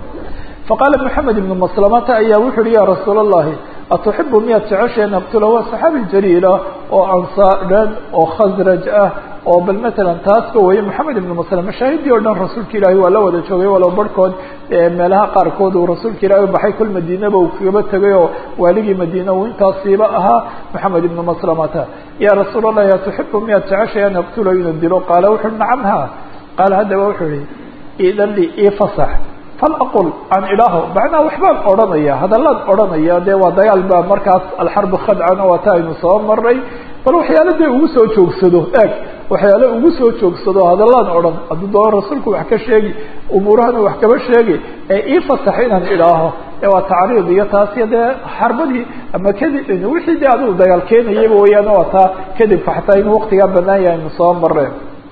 faqaala moxamed ibnu maslamata ayaa wuxu uhi ya rasuul allahi atuxibu miyaad jeceshay an aqtula waa saxaabi jaliila oo ansaareed oo khasraj ah oo bal matalan taasba weeye moxamed ibnu maslam mashaahidii o dhan rasuulka ilaahi waa la wada joogay walow barhkood meelaha qaarkood uu rasuulka ilahi u baxay kol madiinaba uu kagaba tegay oo waaligii madiina uu intaasiiba ahaa moxamed ibnu maslamata ya rasuul allahi atuxibu miyaad jeceshay an aqtula inuu dilo qaala wuxu uhi nacam ha qaala haddaba wuxuu ihi idan li ii fasax falaqul aan idhaaho macnaha waxbaan odhanaya hadalaan odhanaya dee waa dagaal baa markaas alxarbu khadcana waa ta aynu soo maray bal waxyaalo dee ugu soo joogsado eeg waxyaalo ugu soo joogsado hadalaan odhan hadduu doono rasuulku wax ka sheegi umuurahana wax kaba sheegi ee ii fasax inaan idhaaho ee waa tacriid iyo taasiyo dee xarbadii ama kadib wixii dee adigu dagaal keenayaba weeyaan waa taa kadibka xataa inuu waqtigaa banaan yahay aynu soo mareen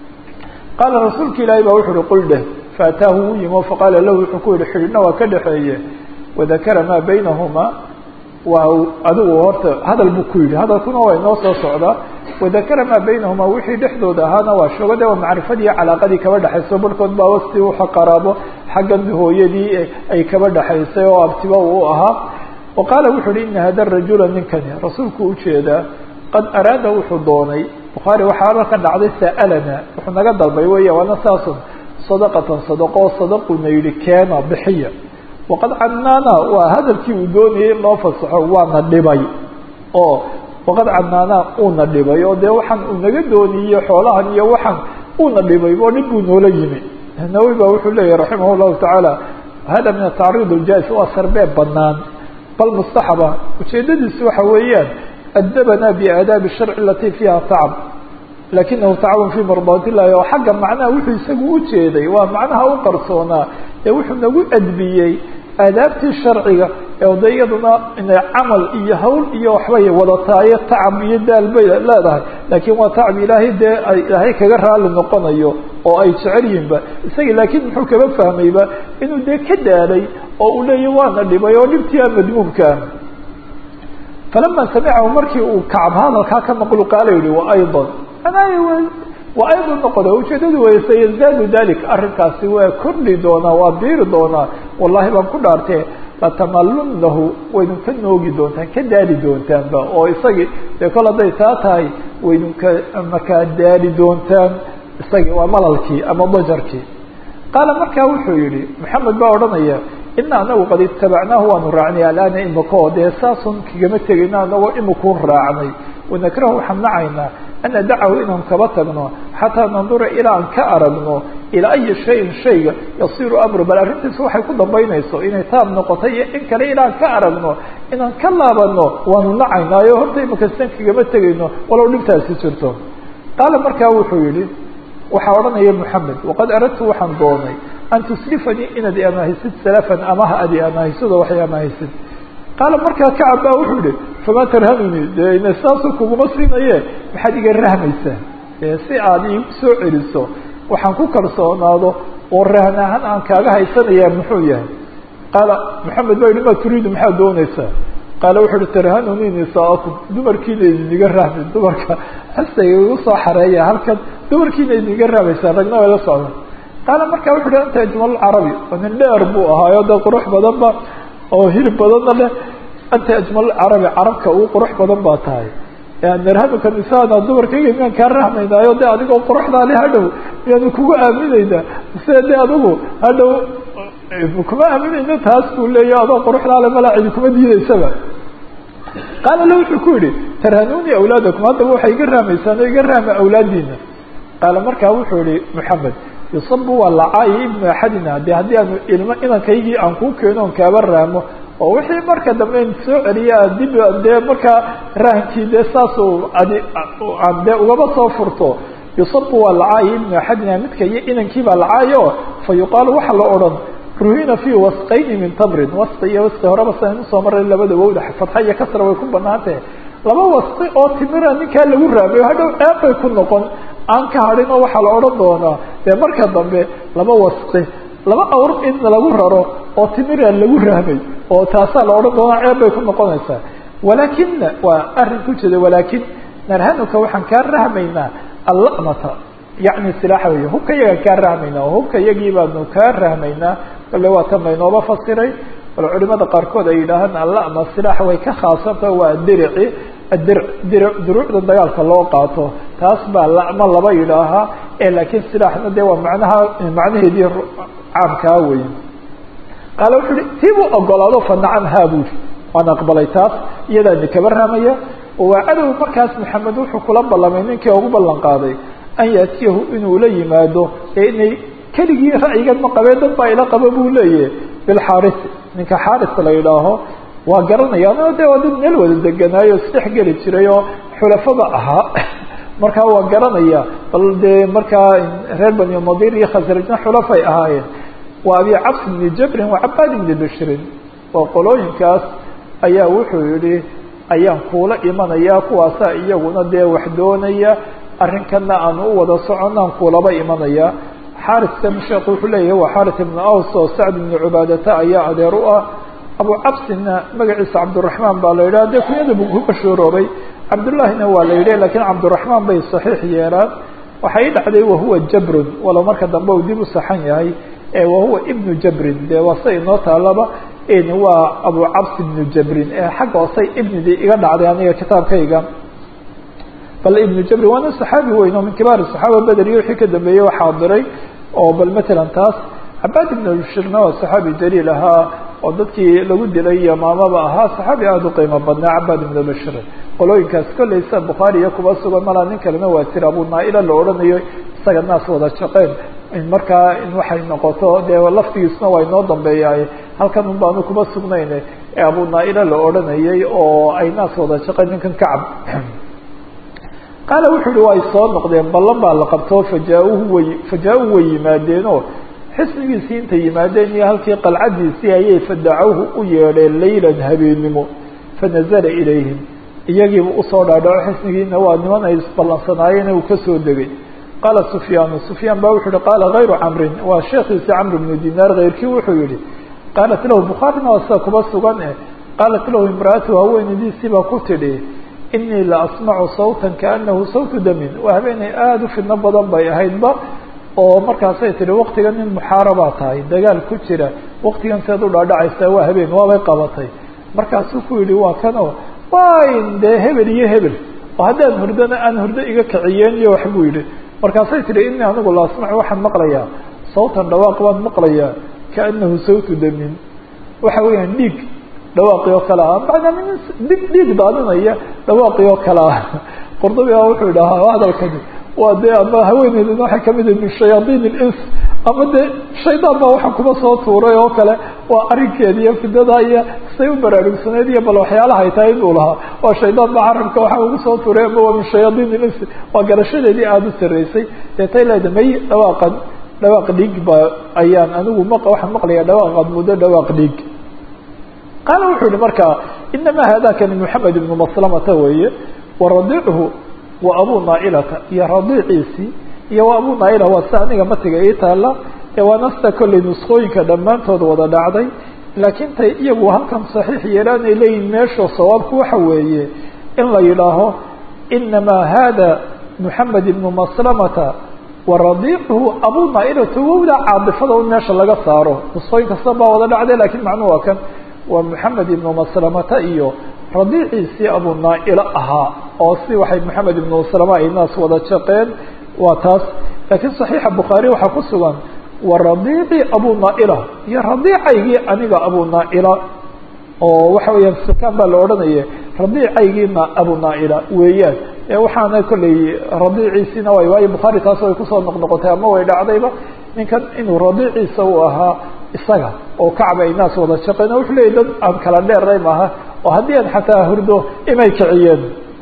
qaala rasuulka ilaahi baa wuxu uhi qul dheh faataahu wuu yimo faqaala lahu wuxuu ku yihi xidhidhna waa ka dhexeeye wadakara maa baynahumaa waa adigu horta hadal buu ku yidhi hadalkuna waa inoo soo socdaa wadakara maa baynahumaa wixii dhexdooda ahaana waa shoogade waa macrifadii calaaqadii kaba dhexayso barhkood baa wasti wuxa qaraabo xaggan hooyadii ay kaba dhexaysay oo abtiba uu ahaa wa qaala wuxu uhi ina hada rajula ninkani rasuulku ujeedaa qad araada wuxuu doonay bukhaari waxaa halkan dhacday sa'alana wuxuu naga dalbay weya waana saasun sadaqatan sadaqo sadaquna yihi keena bixiya waqad canaana waa hadalkii uu doonayay in loo fasaxo waana dhibay oo waqad canaana uuna dhibay oo dee waxaan uu naga dooniyey xoolahan iyo waxaan uuna dhibay oo dhib buu noola yimi nawi ba wuxuu leeyahy raximah llahu tacaala hada min atacriid اljais waa sarbeeb banaan bal mustaxaba ujeedadiisu waxa weeyaan adabana biaadaabi sharci alati fiiha tacab lakinahu tacabun fii mardaat illahi oo xagga macnaha wuxuu isagu ujeeday waa macnaha u qarsoonaa ee wuxuu nagu adbiyey aadaabtii sharciga ee oda iyaduna inay camal iyo hawl iyo waxbay wadataayo tacab iyo daal bay leedahay laakiin waa tacab ilaahay dee ilaahay kaga raali noqonayo oo ay jecel yihinba isaga laakiin muxuu kaba fahmayba inuu dee ka daalay oo uu leeyahy waana dhibay oo dhibtiia madmuumkaa falama samicahu markii uu kacab hadalkaa ka maqlu qaala yihi wa ayضa waa ayضa noqoda ujeedadu way sayazaadu dalik arrinkaasi waa kordhi doonaa waa biiri doonaa wallahi baan ku dhaartee latamalunnahu waydinka noogi doontaan ka daali doontaanba oo isagii dee kol hadday taa tahay waydinka markaa daali doontaan isagii waa malalkii ama dajarkii qaala markaa wuxuu yihi maxamed baa odhanaya ina anagu qad itabacnaahu waanu raacnay alaana imikoo dee saasun kagama tegayna anagoo imikuu raacnay wanakrahu waxaan nacaynaa an nadacahu inaan kaba tagno xataa nandura ilaa aan ka aragno ilaa ayi shayin shayga yasiru amru bal arrintiisa waxay ku dambaynayso inay taab noqotay iyo in kale ilaa aan ka aragno inaan ka laabano waanu nacaynaayo horta imika sidan kagama tegayno walow dhibtaasi jirto qaala markaa wuxuu yihi waxaa odhanaya moxamed waqad aradtu waxaan doonay an tuslifanii inaad amaahisid salafan amaha adi amaahisado waxay amaahisid qaala markaa kacab baa wuxuu yihi famaa tarhamuni de saasu kuguma siinaye maxaad iga rahmaysaa si aad ii soo celiso waxaan ku kalsoonaado oo rahn ahaan aan kaaga haysanayaa muxuu yahay qaala maxamed baa yihi ma turiidu maxaad doonaysaa qaala wuxuu uhi tarhanuni nisaakum dumarkiina idiniga rahmi dumarka xastayga igu soo xareeya halkan dumarkiina idiniga rahmaysaa ragna way la socda qaala markaa wuxu uhi anta ajmal carabi oo nin dheer buu ahaayo de qurux badanba oo hilib badanna leh anta ajmal carabi carabka ugu qurux badan baa tahay narhamika nisaana dumarkayga miyaan kaa rahmaynaayo de adigoo quruxdaa le hadhow miyaanu kugu aaminaynaa mise de adigu hadhow kuma aaminayno taas buu leeya adoo quruxdaa le malaa cidi kuma diidaysaba qaala la wuxuu ku yihi tarhanuni awlaadakum haddaba waxay iga rahmaysaan o iga rahma awlaadiina qaala markaa wuxuu yihi maxamed yusabu waa lacaayi ibnu axadina de haddii aanu ilmo inankaygii aan kuu keeno on kaaba rahmo oo wixii marka dambe in soo celiya dib dee markaa rahankii dee saasuu adi aan dee ugaba soo furto yusabu waa lacaayi ibnu axadina midka iyo inankii baa lacaayo fa yuqaalu waxaa la odhan ruhina fii wasqayni min tamrin wasqi iyo wasqi horeba san usoo maray labada wowda fatxa iyo kasra way ku banaantahe laba wasqi oo timira ninkaa lagu raamayo hadhow ceeb bay ku noqon aan ka hadhin oo waxaa la odhan doonaa dee marka dambe laba wasqi laba awr in lagu raro oo timira lagu rahmay oo taasaa la odhan doonaa ceeb bay ku noqonaysaa walaakina waa arrin ku jeeda walaakin narhanuka waxaan kaa rahmaynaa allamata yacni silaaxa wey hubka yagaan kaa rahmaynaa oo hubka yagii baanu kaa rahmaynaa kale waa tan laynooba fasiray bal culimada qaarkood ay yidhaahaan allama silaaxa way ka khaasanta waa dirici dir dir duruucda dagaalka loo qaato taas baa lama laba yidhaahaa ee laakiin silaaxna dee waa macnaha macnaheedii caamkaa wey qaala wuxuu uhi tii buu ogolaado fa nacam haa buuri waan aqbalay taas iyadaani kaba rahmaya waa cadow markaas maxamed wuxuu kula ballamay ninkii ugu ballan qaaday an yaatiyahu inuu la yimaado ee inay keligii ra'yigan ma qabeen dad baa ila qaba buu leeyahy bilxaaris ninka xaaris la yidhaaho waa garanayaan de waa dad meel wada deganaayo isdhex geli jiray oo xulafada ahaa markaa waa garanaya bal dee markaa reer bani nadir iyo khasrajna xulafay ahaayeen waa abi cabs ibni jabrin waa cabaad ibni bishrin oo qolooyinkaas ayaa wuxuu yihi ayaan kuula imanaya kuwaasa iyaguna dee wax doonaya arrinkana aanu u wada soconaan kuulaba imanaya xariskan sheekhu wuxuu leeyahay waa xaris ibnu aws oo sacd ibnu cubaadata ayaa adeer u ah abu cabsina magaciisa cabdiraxmaan baa la yidhaha dee kunyada buu ku bashuuroobay cabdullaahina waa la yidhi lakiin cabdiraxmaan bay saxiix yeelaan waxay dhacday wahuwa jabrun walow marka dambe uu dib u saxan yahay ee wahuwa ibnu jabrin dee waa say inoo taalaba waa abu cabs ibnu jabrin ee xagga hoosay ibnidii iga dhacday aniga kitaabkayga bal ibnu jabrin waana saxaabi weyn oo min kibaar saxaaba beder iyo wixii ka dambeeyey waxaa diray oo bal matalan taas cabaad ibn bishirna waa saxaabi jaliil ahaa oo dadkii lagu dilay yamaamaba ahaa saxaabi aada u qiimo badnaa cabaad ibn bishir qolooyinkaas kolleysa bukhaari iyo kuba sugan malaa nin kalena waa tira abu naaila la odhanayo isaga naas wada shaqeyn markaa waxay noqoto dee laftigiisna waa inoo dambeeyaay halkan un baanu kuma sugnayne ee abu naaila la odhanayay oo ay naas wada shaqay ninkan kacab qaala wuxuu uhi waa ay soo noqdeen ballan baa la qabto fajaa-uhu way fajaa-uhu way yimaadeenoo xisnigiisii intay yimaadeen iyo halkii qalcadiisii ayay fadacawhu u yeedheen laylan habeennimo fanazala ilayhim iyagiiba usoo dhaadhaco xisnigiina waa niman ay isballansanaayeen uu kasoo degay qaala sufyaanu sufyaan baa wuxuu yihi qaala hayru camrin waa sheekhiisi camr bnu dinaar hayrkii wuxuu yihi qaalat lahu bukhaarina waa sida kuba sugan eh qaalat lahu imraatu haweenadiisii baa ku tidhi inii la asmacu sawtan kaanahu sawtu damin waa habeenay aada u fidno badan bay ahaydba oo markaasay tihi waktigan nin muxaarabaa tahay dagaal ku jira waktigan seed u dhaadhacaysaa waa habeen waabay qabatay markaasuu ku yihi waa kanoo wayn dee hebel iyo hebel oo haddaan hurdana aan hurdo iga kiciyeen iyo wax buu yihi markaasay tihi inii anigu la asmacu waxaan maqlayaa sawtan dhawaaq baan maqlayaa kaanahu sawtu damin waxa weeyaan dhiig dhawaaqi oo kale ah macnaa min dhig dhiig daadinaya dhawaaqi oo kale ah qurdubi a wuxuu dhahaa hadalkani waa dee ama haweeneyduna waxay kamid yihin min shayaadiin ilins ama dee shaydaan baa waxa kuma soo tuuray oo kale waa arrinkeeda iyo fidada iyo say u baraarugsaneyd iyo bal waxyaalaha ay tahay inuu lahaa waa shaydaan baa carabka waxa ugu soo tuuray ama waa min shayaadiin ilins waa garashadeedii aada u sarreysay dee tay leeda may dhawaaqan dhawaaq dhiig ba ayaan anigu ma waxaan maqlayaa dhawaaqaad muddo dhawaaq dhiig qaala wuxuu yihi markaa inamaa haadakani moxamed ibnu maslamata weeye waradiichu wa abu naailata iyo radiiciisii iyo wa abu naaila waa si aniga matiga ii taala ee waana sida kollay nuskooyinka dhammaantood wada dhacday laakiin tay iyagu halkan saxiix yeelaanay leeyihin meesha sawaabku waxa weeye in la yidhaaho inamaa hada moxamed ibnu maslamata waradiichu abu naailata wowda caadifada in meesha laga saaro nuskooyin kasta baa wada dhacday lakiin macnuhu waa kan waa moxamed ibnu maslamata iyo radiiciisii abu naaila ahaa oo si waxay moxamed ibnu maslama ay naas wada shaqeen waa taas laakiin صaxiixa bukhaari waxaa ku sugan wa radiici abu naaila iyo radiicaygii aniga abu naaila oo waxa weeyaan sakaan baa la odhanaya radiicaygiina abu naaila weeyaan waxaana kolley radiiciisiina way waayo bukhaari taas way kusoo noqnoqotay ama way dhacdayba ninkan inuu radiiciisa uu ahaa isaga oo kacba ay naas wada shaqeen o wuxuu leeyay dad aan kala dheerray maaha oo haddii aan xataa hurdo imay kiciyeen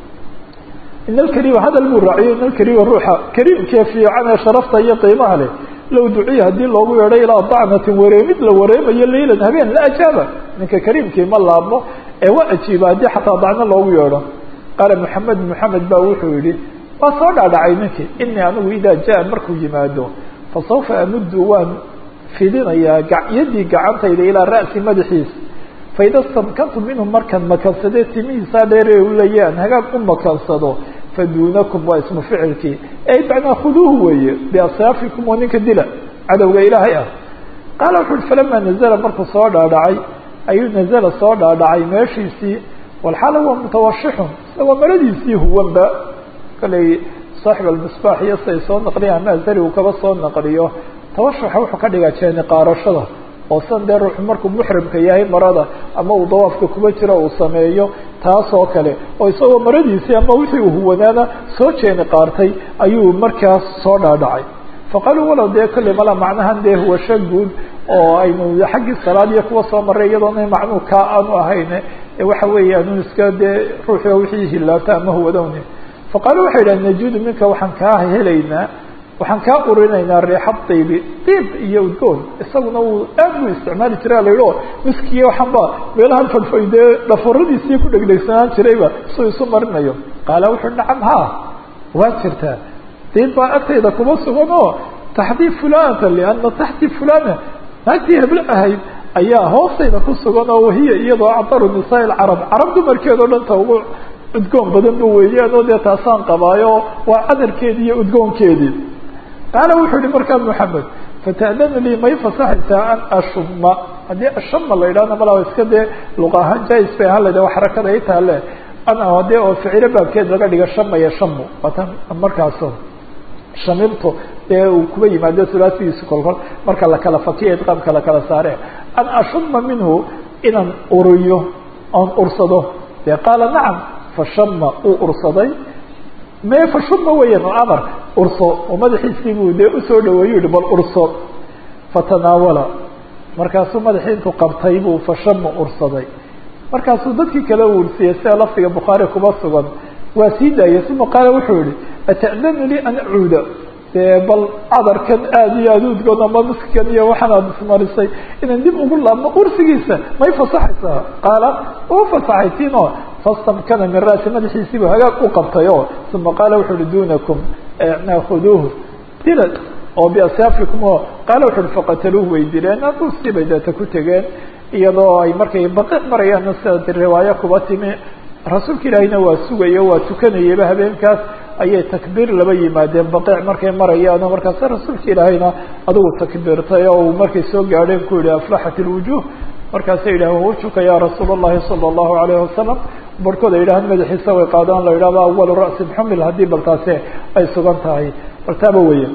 in alkarima hadal buu raaciyey in alkarima ruuxa kariimkee fiican ee sharafta iyo qiimaha leh low duciya haddii loogu yeedho ilaa dacnatin wareemid la wareemayo laylan habeen la ajaaba ninka kariimkii ma laabmo ee waa ajiiba haddii xataa dacno loogu yeedho qaala moxamed moxamed baa wuxuu yihi waa soo dhaadhacay ninkii inii anigu idaa jaa markuu yimaado fasawfa amuddu waan fidinayaa yadii gacantayda ilaa ra'si madaxiisa faida stamkantu minhu markaan makansadee timihiisaa dheere ulayaan hagaag u makansado faduunakum waa ismu ficilkii ey macnaa khuduuhu weeye biasaafikum oo ninka dila cadowga ilaahay ah qaala wuxu uhi falamaa nazala markuu soo dhaadhacay ayuu nazala soo dhaadhacay meeshiisii walxaala huwa mutawashixun isagoo maradiisii huwanba kaley saaxib almisbaax iyo siay soo naqliya ama azari uu kaba soo naqliyo tawashuxa wuxuu ka dhigaa jeeni qaarashada oo san dee ruuxu markuu muxrimka yahay marada ama uu dawaafka kuma jiro uu sameeyo taas oo kale oo isagoo maradiisii ama wixii uu huwanaana soo jeeni qaartay ayuu markaas soo dhaadhacay faqaaluu walow dee kolley mala macnahan dee huwasho guud oo aynu xaggii salaad iyo kuwa soo maray iyadoona macnuu kaa aanu ahayn waxa weeyaan iska dee ruuxio wixii hilaata ama huwadowni faqaaluu waxay idhaha najuudu minka waxaan kaa helaynaa waxaan kaa urinaynaa riixa diibi diib iyo udgoon isaguna uu aad buu isticmaali jiray la yidhi o miskiyo waxanba meelahan fadfay dee dhaforadiisii ku dhegdhegsanaan jirayba suu isu marinayo qaala wuxuu nacam haa waa jirtaa diib baa agtayda kuma sugan oo taxtii fulanta liana taxti fulana naagtii heblo ahayd ayaa hoostayda ku sugan oo wahiya iyadoo acdaru nisaa lcarab carab dumarkeedao dhanta ugu udgoon badan ba weeyaan oo dee taasaan qabaayo waa cadarkeedii iyo udgoonkeedii qaala wuxuu yihi markaa moxamed fata'danu lii may fasaxaysaa an ashuma haddii ashama la yidhahna malaa iska dee luqa ahaan jais bay ahaan leda xarakada ay taale ana hadee oo ficilo baabkeed laga dhiga shamaya shamu watan markaaso shamilto dee uu kuba yimaado sulaasigiisa kolkol marka lakala fakiya idqaamka lakala saare an ashuma minhu inaan uriyo oon ursado dee qaala nacam fashama uu ursaday mee fashuma weyan oo amar urso oo madaxiisii buu dee usoo dhaweeyu yihi bal urso fatanaawala markaasuu madaxii intuu qabtay buu fashama ursaday markaasuu dadkii kale ursiyey sida lafdiga bukhaari kuba sugan waa sii daayay uma qaala wuxuu yihi ata'danu lii an acuuda dee bal cadarkan aada iyo aada udgoon ama nuskikan iyo waxaanaad ismarisay inaan dib ugu laabno ursigiisa may fasaxaysaa qaala u fasaxay tino fastamkana min ra'si madaxiisiibu hagaag u qabtay oo uma qaala wuxuu uhi dunakum naakuduuhu dila oo biasaafikum oo qaala wuxu uhi faqataluuhu way dileen aduusii bay deeta ku tegeen iyadoo ay markay baqi marayaan sida riwaayo kuba timi rasuulka ilaahiyna waa sugayo waa tukanayeyba habeenkaas ayay takbiir laba yimaadeen baqiic markay marayaan oo markaasa rasuulka ilaahayna adigu takbiirtay oo uu markay soo gaadheen ku yihi aflaxat ilwujuh markaasay yidhaaheen wajuka ya rasuul اllahi salى اllahu alayh wasalam barhkood ay yidhahaan madaxiisa way qaadaan la yidhahdo awalu ra'sin xumil haddii baltaasi ay sugan tahay baltaaba weya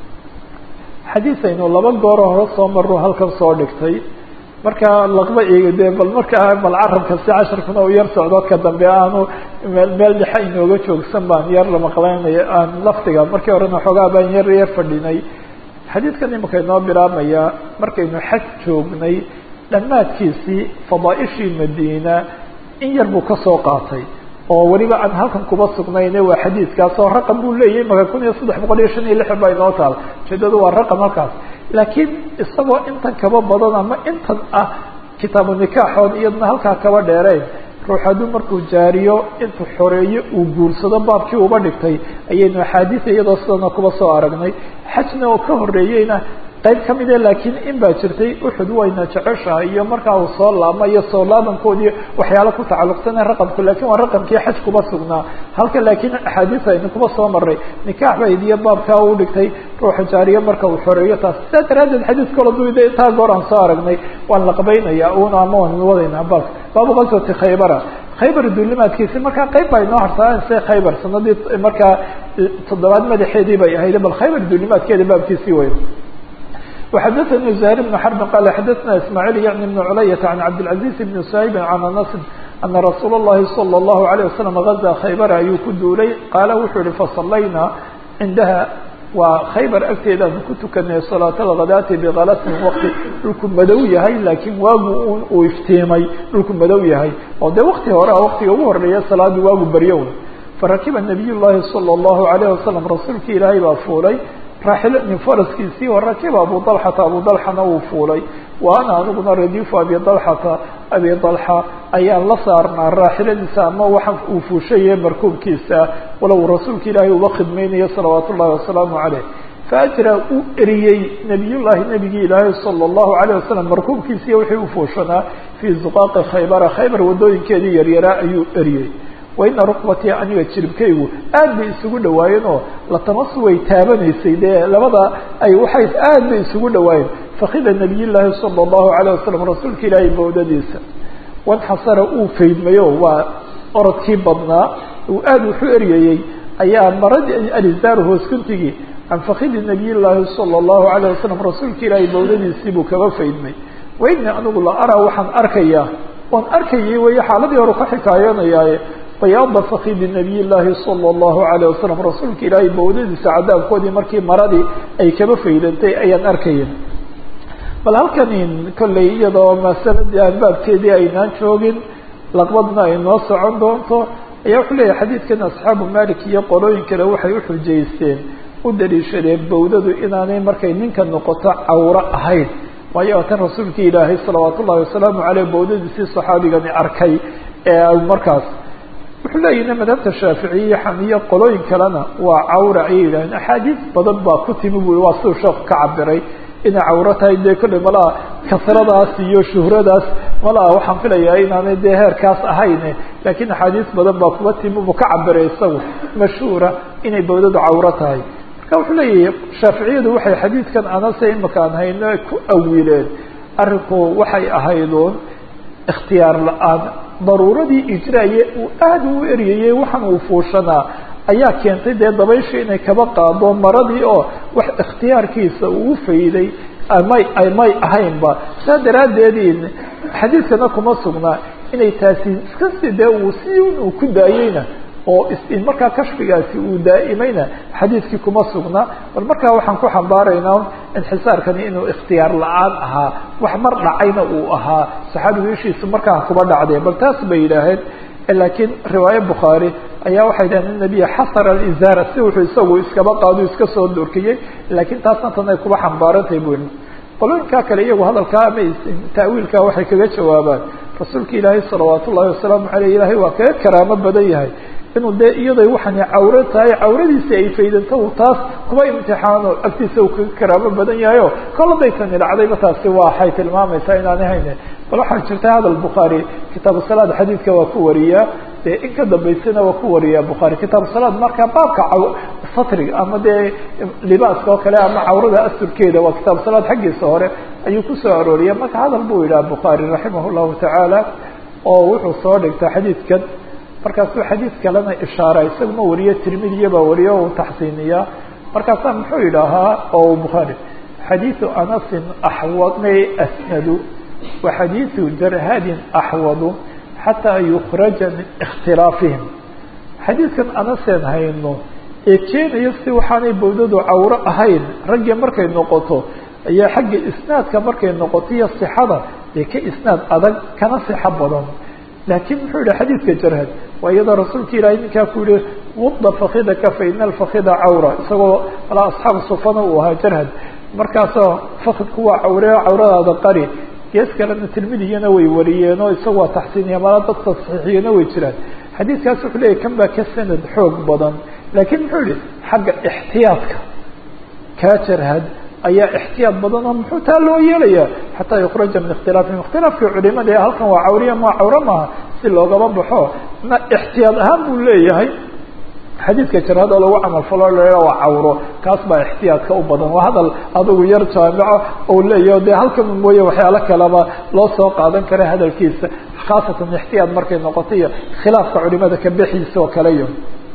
xadiis aynu laba gooro hore soo marno halkan soo dhigtay marka laqba eega dee bal markaa bal carabka si casharkuna u yar socdo ka dambe aanu meel meel dhexe inooga joogsan baan yar la maqlaynaya aan laftiga markii horena xoogaa baan yar yar fadhinay xadiidkan imika inoo bilaabmaya markaynu xaj joognay dhammaadkiisii fadaaishii madiina in yar buu kasoo qaatay oo weliba aan halkan kuba sugnayne waa xadiidkaas oo raqam buu leeyahay maka kun iyo saddex boqol iyo shan iyo lixdan baa inoo taal ujeedadu waa raqam halkaas laakiin isagoo intan kaba badan ama intan ah kitaabu nikaaxoon iyadna halkaa kaba dheereen ruux hadduu markuu jaariyo intuu xoreeyo uu guursado baabkii uba dhigtay ayaynu axaadiis iyadoo sidana kuba soo aragnay xajna oo ka horeeyeyna qayb kamide laakiin in baa jirtay uxud wayna jeceshahay iyo markaa uu soo laabma iyo soo laabankoodii waxyaalo ku tacalluqsana raqamku lakin waa raqamkii xaj kuba sugnaa halka laakiin axaadiis aynu kuba soo maray nikaax ba idiyo baabkaa u dhigtay ruuxa jaariye marka uu xoreeyo taas sidaa daraaddeed xadiis kala duwida intaa goor aan soo aragnay waan la qabaynaya una ama waan wadaynaa baab baabu qaswati khaybara khaybar duulimaadkiisi markaa qayb baa inoo harsaaan se khaybar sanadii markaa toddobaad madaxeedii bay ahayd bal khaybar duulimaadkeeda baabkiisii way وxdثnي زهير بن حرب قال xdثna اسماعيل يعني بن عlyة عن عبدالعزيز بن سhayب عن أنس أن رsuuل اللhi صلى الله عليه وسلم غزا khayبر ayuu ku duulay qaala wuxuu yihi faصalayna cindaha waa khaybar agteedaan ku tukanay صلاaة الغadاti بkلسn wkti dhulku madow yahay laakiin waagu uu iftiimay dhulku madow yahay oo de wkti hore wktiga ugu horeeya salaadii waagu baryown farakiba نabiy الlahi صلى الله عليه وسلم rasuulki ilaahay baa fuulay raaxilo nin faraskiisii warakiba abu dalxata abu dalxana wuu fuulay wa ana aniguna radiifu abi dalxata abi dalxa ayaan la saarnaa raaxiladiisa ama waxa uu fuushaye markuubkiisa walow rasuulka ilaahay uba khidmaynayo salawaat ullahi wasalaamu caleyh faajra uu eriyey nabiyullahi nabigii ilaahay sala allahu alayh wasalam markuubkiisiiyo wixii u fuushanaa fii zuqaaqi khaybara khaybar wadooyinkeedii yaryaraa ayuu eriyey waina rukbatii aniga jiribkaygu aad bay isugu dhawaayeen oo latamasu way taabanaysay dee labada ay waxay aad bay isugu dhawaayeen fakida nabiy llaahi sala allahu alayh wasalam rasuulka ilaahay bawdadiisa wanxasara uu faydmayo waa orodkii badnaa uu aad wuxuu eryayey ayaa maradii alizaaru hooskuntigii can fakidi nabiy llaahi sala allahu alayh wasalam rasuulka ilaahay bawdadiisii buu kaba faydmay waini anigu la araa waxaan arkayaa oon arkayay weeye xaaladii hore ka xikaayoonayaaye bayaada fakidi nabiy llaahi sala allahu alayh wasalam rasuulka ilaahay bawdadiisa cadaabkoodii markii maradii ay kaba faydantay ayaan arkaya bal halkanin kollay iyadoo masaladii aan baabkeedii aynaan joogin laqbadna ay noo socon doonto ayaa wuxuu leeyahay xadiidkan asxaabu malik iyo qolooyin kale waxay uxujaysteen u daliishadeen bawdadu inaanay markay ninka noqoto cawro ahayn waayo tan rasuulkii ilaahay salawaat ullahi wasalaamu caleyh bawdadiisii saxaabigani arkay ee markaas wuxuu leeyahi madhabta shaaficiye xamiye qolooyin kalena waa cawra ayay yidhaaheen axaadiis badan baa ku timi bui waa siduu sheekhu ka cabiray inay cawro tahay dee kolley malaa kasradaas iyo shuhradaas malaa waxaan filayaa inaanay dee heerkaas ahayne laakiin axaadiis badan baa kuba timi buu ka cabiray isagu mashhuura inay bawdadu cawro tahay marka wuxuu leeyahay shaaficiyadu waxay xadiidkan anase imaka aan hayno ku awileen arrinku waxay ahayduun ikhtiyaar la-aan daruuradii ijraaye uu aada u eryayey waxaan uu fuushanaa ayaa keentay dee dabaysha inay kaba qaado maradii oo wax ikhtiyaarkiisa uu fayday amay amay ahaynba saa daraaddeedii xadiidkana kuma sugnaa inay taasi iskasi dee uu si uu ku daayeyna oo markaa kashfigaasi uu daa'imayna xadiidkii kuma sugna bal markaa waxaan ku xambaaraynaa inxisaarkani inuu ikhtiyaar la-aan ahaa wax mar dhacayna uu ahaa saxaabigu ishiisu markaa kuba dhacdee bal taas bay yidhaaheen laakiin riwaaye bukhaari ayaa waxay dhaheen in nabiya xasara alizaara si wuxuu isagu iskaba qaado iska soo dorkiyey laakiin taasna tan ay kuba xambaarantahay bu qolooyinkaa kale iyagu hadalkaa ama ta'wiilkaa waxay kaga jawaabaan rasuulka ilaahay salawaat ullahi wasalaamu caleyh ilaahay waa kaga karaamo badan yahay inuu dee iyaday waxani cawro tahay cawradiisi ay faydanto taas kuba imtixaano agtiisa uu kaga karaamo badan yahayo kol haday tani dhacdayba taasi waxay tilmaamaysaa inaanay hayne bal waxaa jirta hadal bukhaari kitaabu salaad xadiidka waa ku wariyaa dee in ka dambaysana waa ku wariyaa bukhaari kitaabu salaad marka baabka satriga ama dee libaaska oo kale ama cawrada asturkeeda waa kitaabu salaad xaggiisa hore ayuu kusoo arooriya marka hadal buu yidhaha bukhaari raximah llahu tacaala oo wuxuu soo dhigta xadiidkan markaasuu xadiid kalena ishaara isaguma wariyo tirmidiya baa wariyo u taxsiiniyaa markaasaa muxuu yidhaahaa oo bukhaari xadiidu anasin axwad may asnadu wa xadiidu jarhadin axwadu xataa yukraja min ikhtilaafihim xadiidkan anaseen hayno ee keenayo si waxaanay bawdadu cawro ahayn raggii markay noqoto ayaa xagga isnaadka markay noqoto iyo sixada dee ka isnaad adag kana sixo badan laakiin muxuu yihi xadiidka jarhad waa iyadoo rasuulka ilaahay ninkaa ku yihi wada fakidaka fa ina alfakida cawra isagoo alaa asxaabu sufana uu ahaa jarhad markaasoo fakidku waa cawre cawradaada qari gees kalena tirmidiyana way wariyeen oo isaga waa taxsiiniya mala dadka saxiixiyana way jiraan xadiidkaas wuxuu leeyahy kan baa ka sanad xoog badan laakiin muxuu yihi xagga ixtiyaadka kaa jarhad ayaa ixtiyaad badan oo muxuu taa loo yeelaya xataa yukraja min ikhtilaafihim ikhtilaafkii culimada ee halkan waa cawriya ma cawro maaha si loogaba baxo na ixtiyaad ahaan buu leeyahay xadiidka jarhad oo lagu camal falo waa cawro kaas baa ixtiyaadka u badan waa hadal adigu yar jaamico ou leeyaho dee halkan mooye waxyaalo kaleba loo soo qaadan kara hadalkiisa khaasatan ixtiyaad markay noqoto iyo khilaafka culimada ka bixiisa oo kale iyo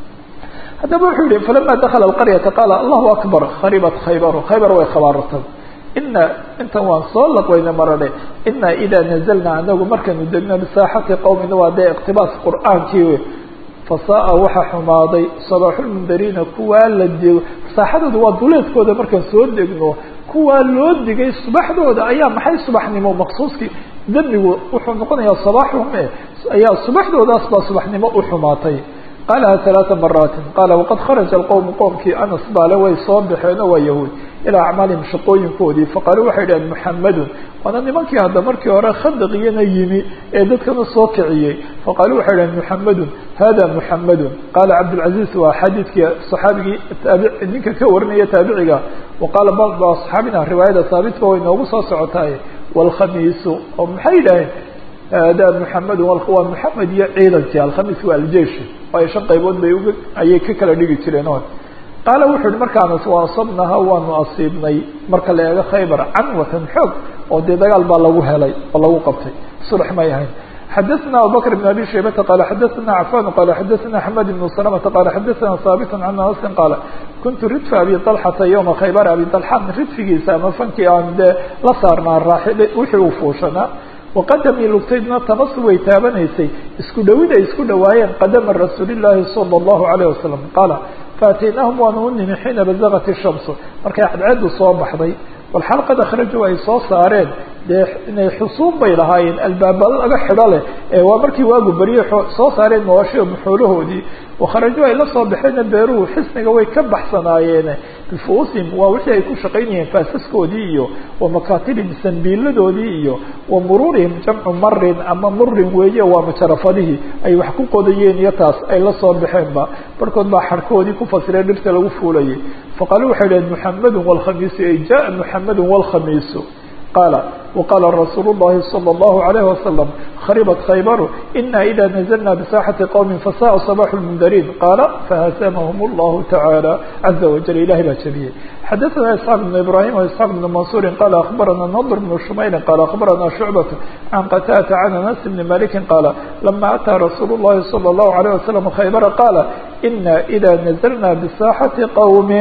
haddaba wuxuu yihi falama dakala alqaryata qaala allahu akbar kharibat khaybaru khaybar way khabaartay ina intan waan soo laqwayna marane ina idaa nazalna anagu markaynu degno bisaaxati qowmina waa dee iqtibaas qur'aankii fasaa waxaa xumaaday sabaaxulmundariina kuwaa la digo saaxadooda waa duleedkooda markaan soo degno kuwaa loo digay subaxdooda ayaa maxay subaxnimo maqsuuskii dembigu wuxuu noqonayaa sabaaxuhum e ayaa subaxdoodaas baa subaxnimo u xumaatay qaalaha ثaلaaثa maraatin qaala waqad kharaja alqowmu qoomkii anas baale way soo baxeen oo waa yahuud ilaa acmaalihim shaqooyinkoodii faqaaluu waxay dhaheen muxamadun waana nimankii hadda markii hore khadaqiyana yimi ee dadkana soo kiciyey faqaaluu waxay dhaheen muxamadun hada muxamadun qaala cabdilcaziz waa xadiidkii saxaabigii taabi ninka ka warinaya taabiciga wa qaala bacd asxaabina riwaayada haabitka way noogu soo socotaaye wاlkhamiisu oo maxay dhaheen hada muxamed waa muxamed iyo ciidankii alkhamiis waa aljeish waayo shan qaybood bay uga ayay ka kala dhigi jireen o qaala wuxuu yihi markaanas wa asabnaha waanu asiibnay marka la eego khaybar canwatan xoog oo dee dagaal baa lagu helay oo lagu qabtay sulx may ahayn xadaثna abubakr بn abi shaybata qala xadaثna cafan qala xadaثna axmed ibn salamata qala xadaثna haabit can anasin qaala kuntu ridfa abi طalxata ywma khaybar abi طalxa ridfigiisa ama fankii aan dee la saarnaa raaxil wixii uu fuushanaa waqadamii lugtaydna tabasu way taabanaysay isku dhawid ay isku dhawaayeen qadama rasuuli llaahi sala allahu alayh wasalam qaala faataynaahum waanu u nimi xiina bazaqat ishamsu markay cadceedu soo baxday walxal qad akhrajuu ay soo saareen dee inay xusuun bay lahaayeen albaaba laga xidho leh ee waa markii waagu beriye soo saareen mawaashiya maxoolahoodii wakharajuu ay la soo baxeenna beeruhu xisniga way ka baxsanaayeene bifuusihim waa wixii ay ku shaqaynayeen faasaskoodii iyo wa makaatibihim sanbiiladoodii iyo wa muruurihim jamcu marin ama murin weeye waa majarafadihii ay wax ku qodayeen iyo taas ay la soo baxeenba barhkood baa xarkoodii ku fasireen dhirta lagu fuulayay faqaaluu waxay dhaheen muxamedun wاlkhamiisu ay jaءa muxamedun wاlkhamiisu qaala waqaala rasuulu الlahi salى الlahu عalayه wasalam kharibat khaybaru ina ida nazlna bisaaxati qowmi fasaءa صabaxu lmundariin qaala fahasamahum اllahu taعaalى caza wajal ilahi baa jabiyey xadaثna isxaaq bn ibrahim وisxaaq bn mansuuri qala akhbarana nadr bn shumayli qala akhbarana shucbat can qataata can anas bni maliki qaala lama ataa rasuulu الlahi salى الlahu عalيه wasalam khaybara qaala ina ida nazlna bisaaxati qowmi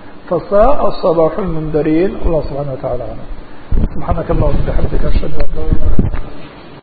fasaءa صabaxu lmundariin allah subxana wa taعala alam سبحانك اللهم وبحمدك أشهد أن لا إله إلا أنت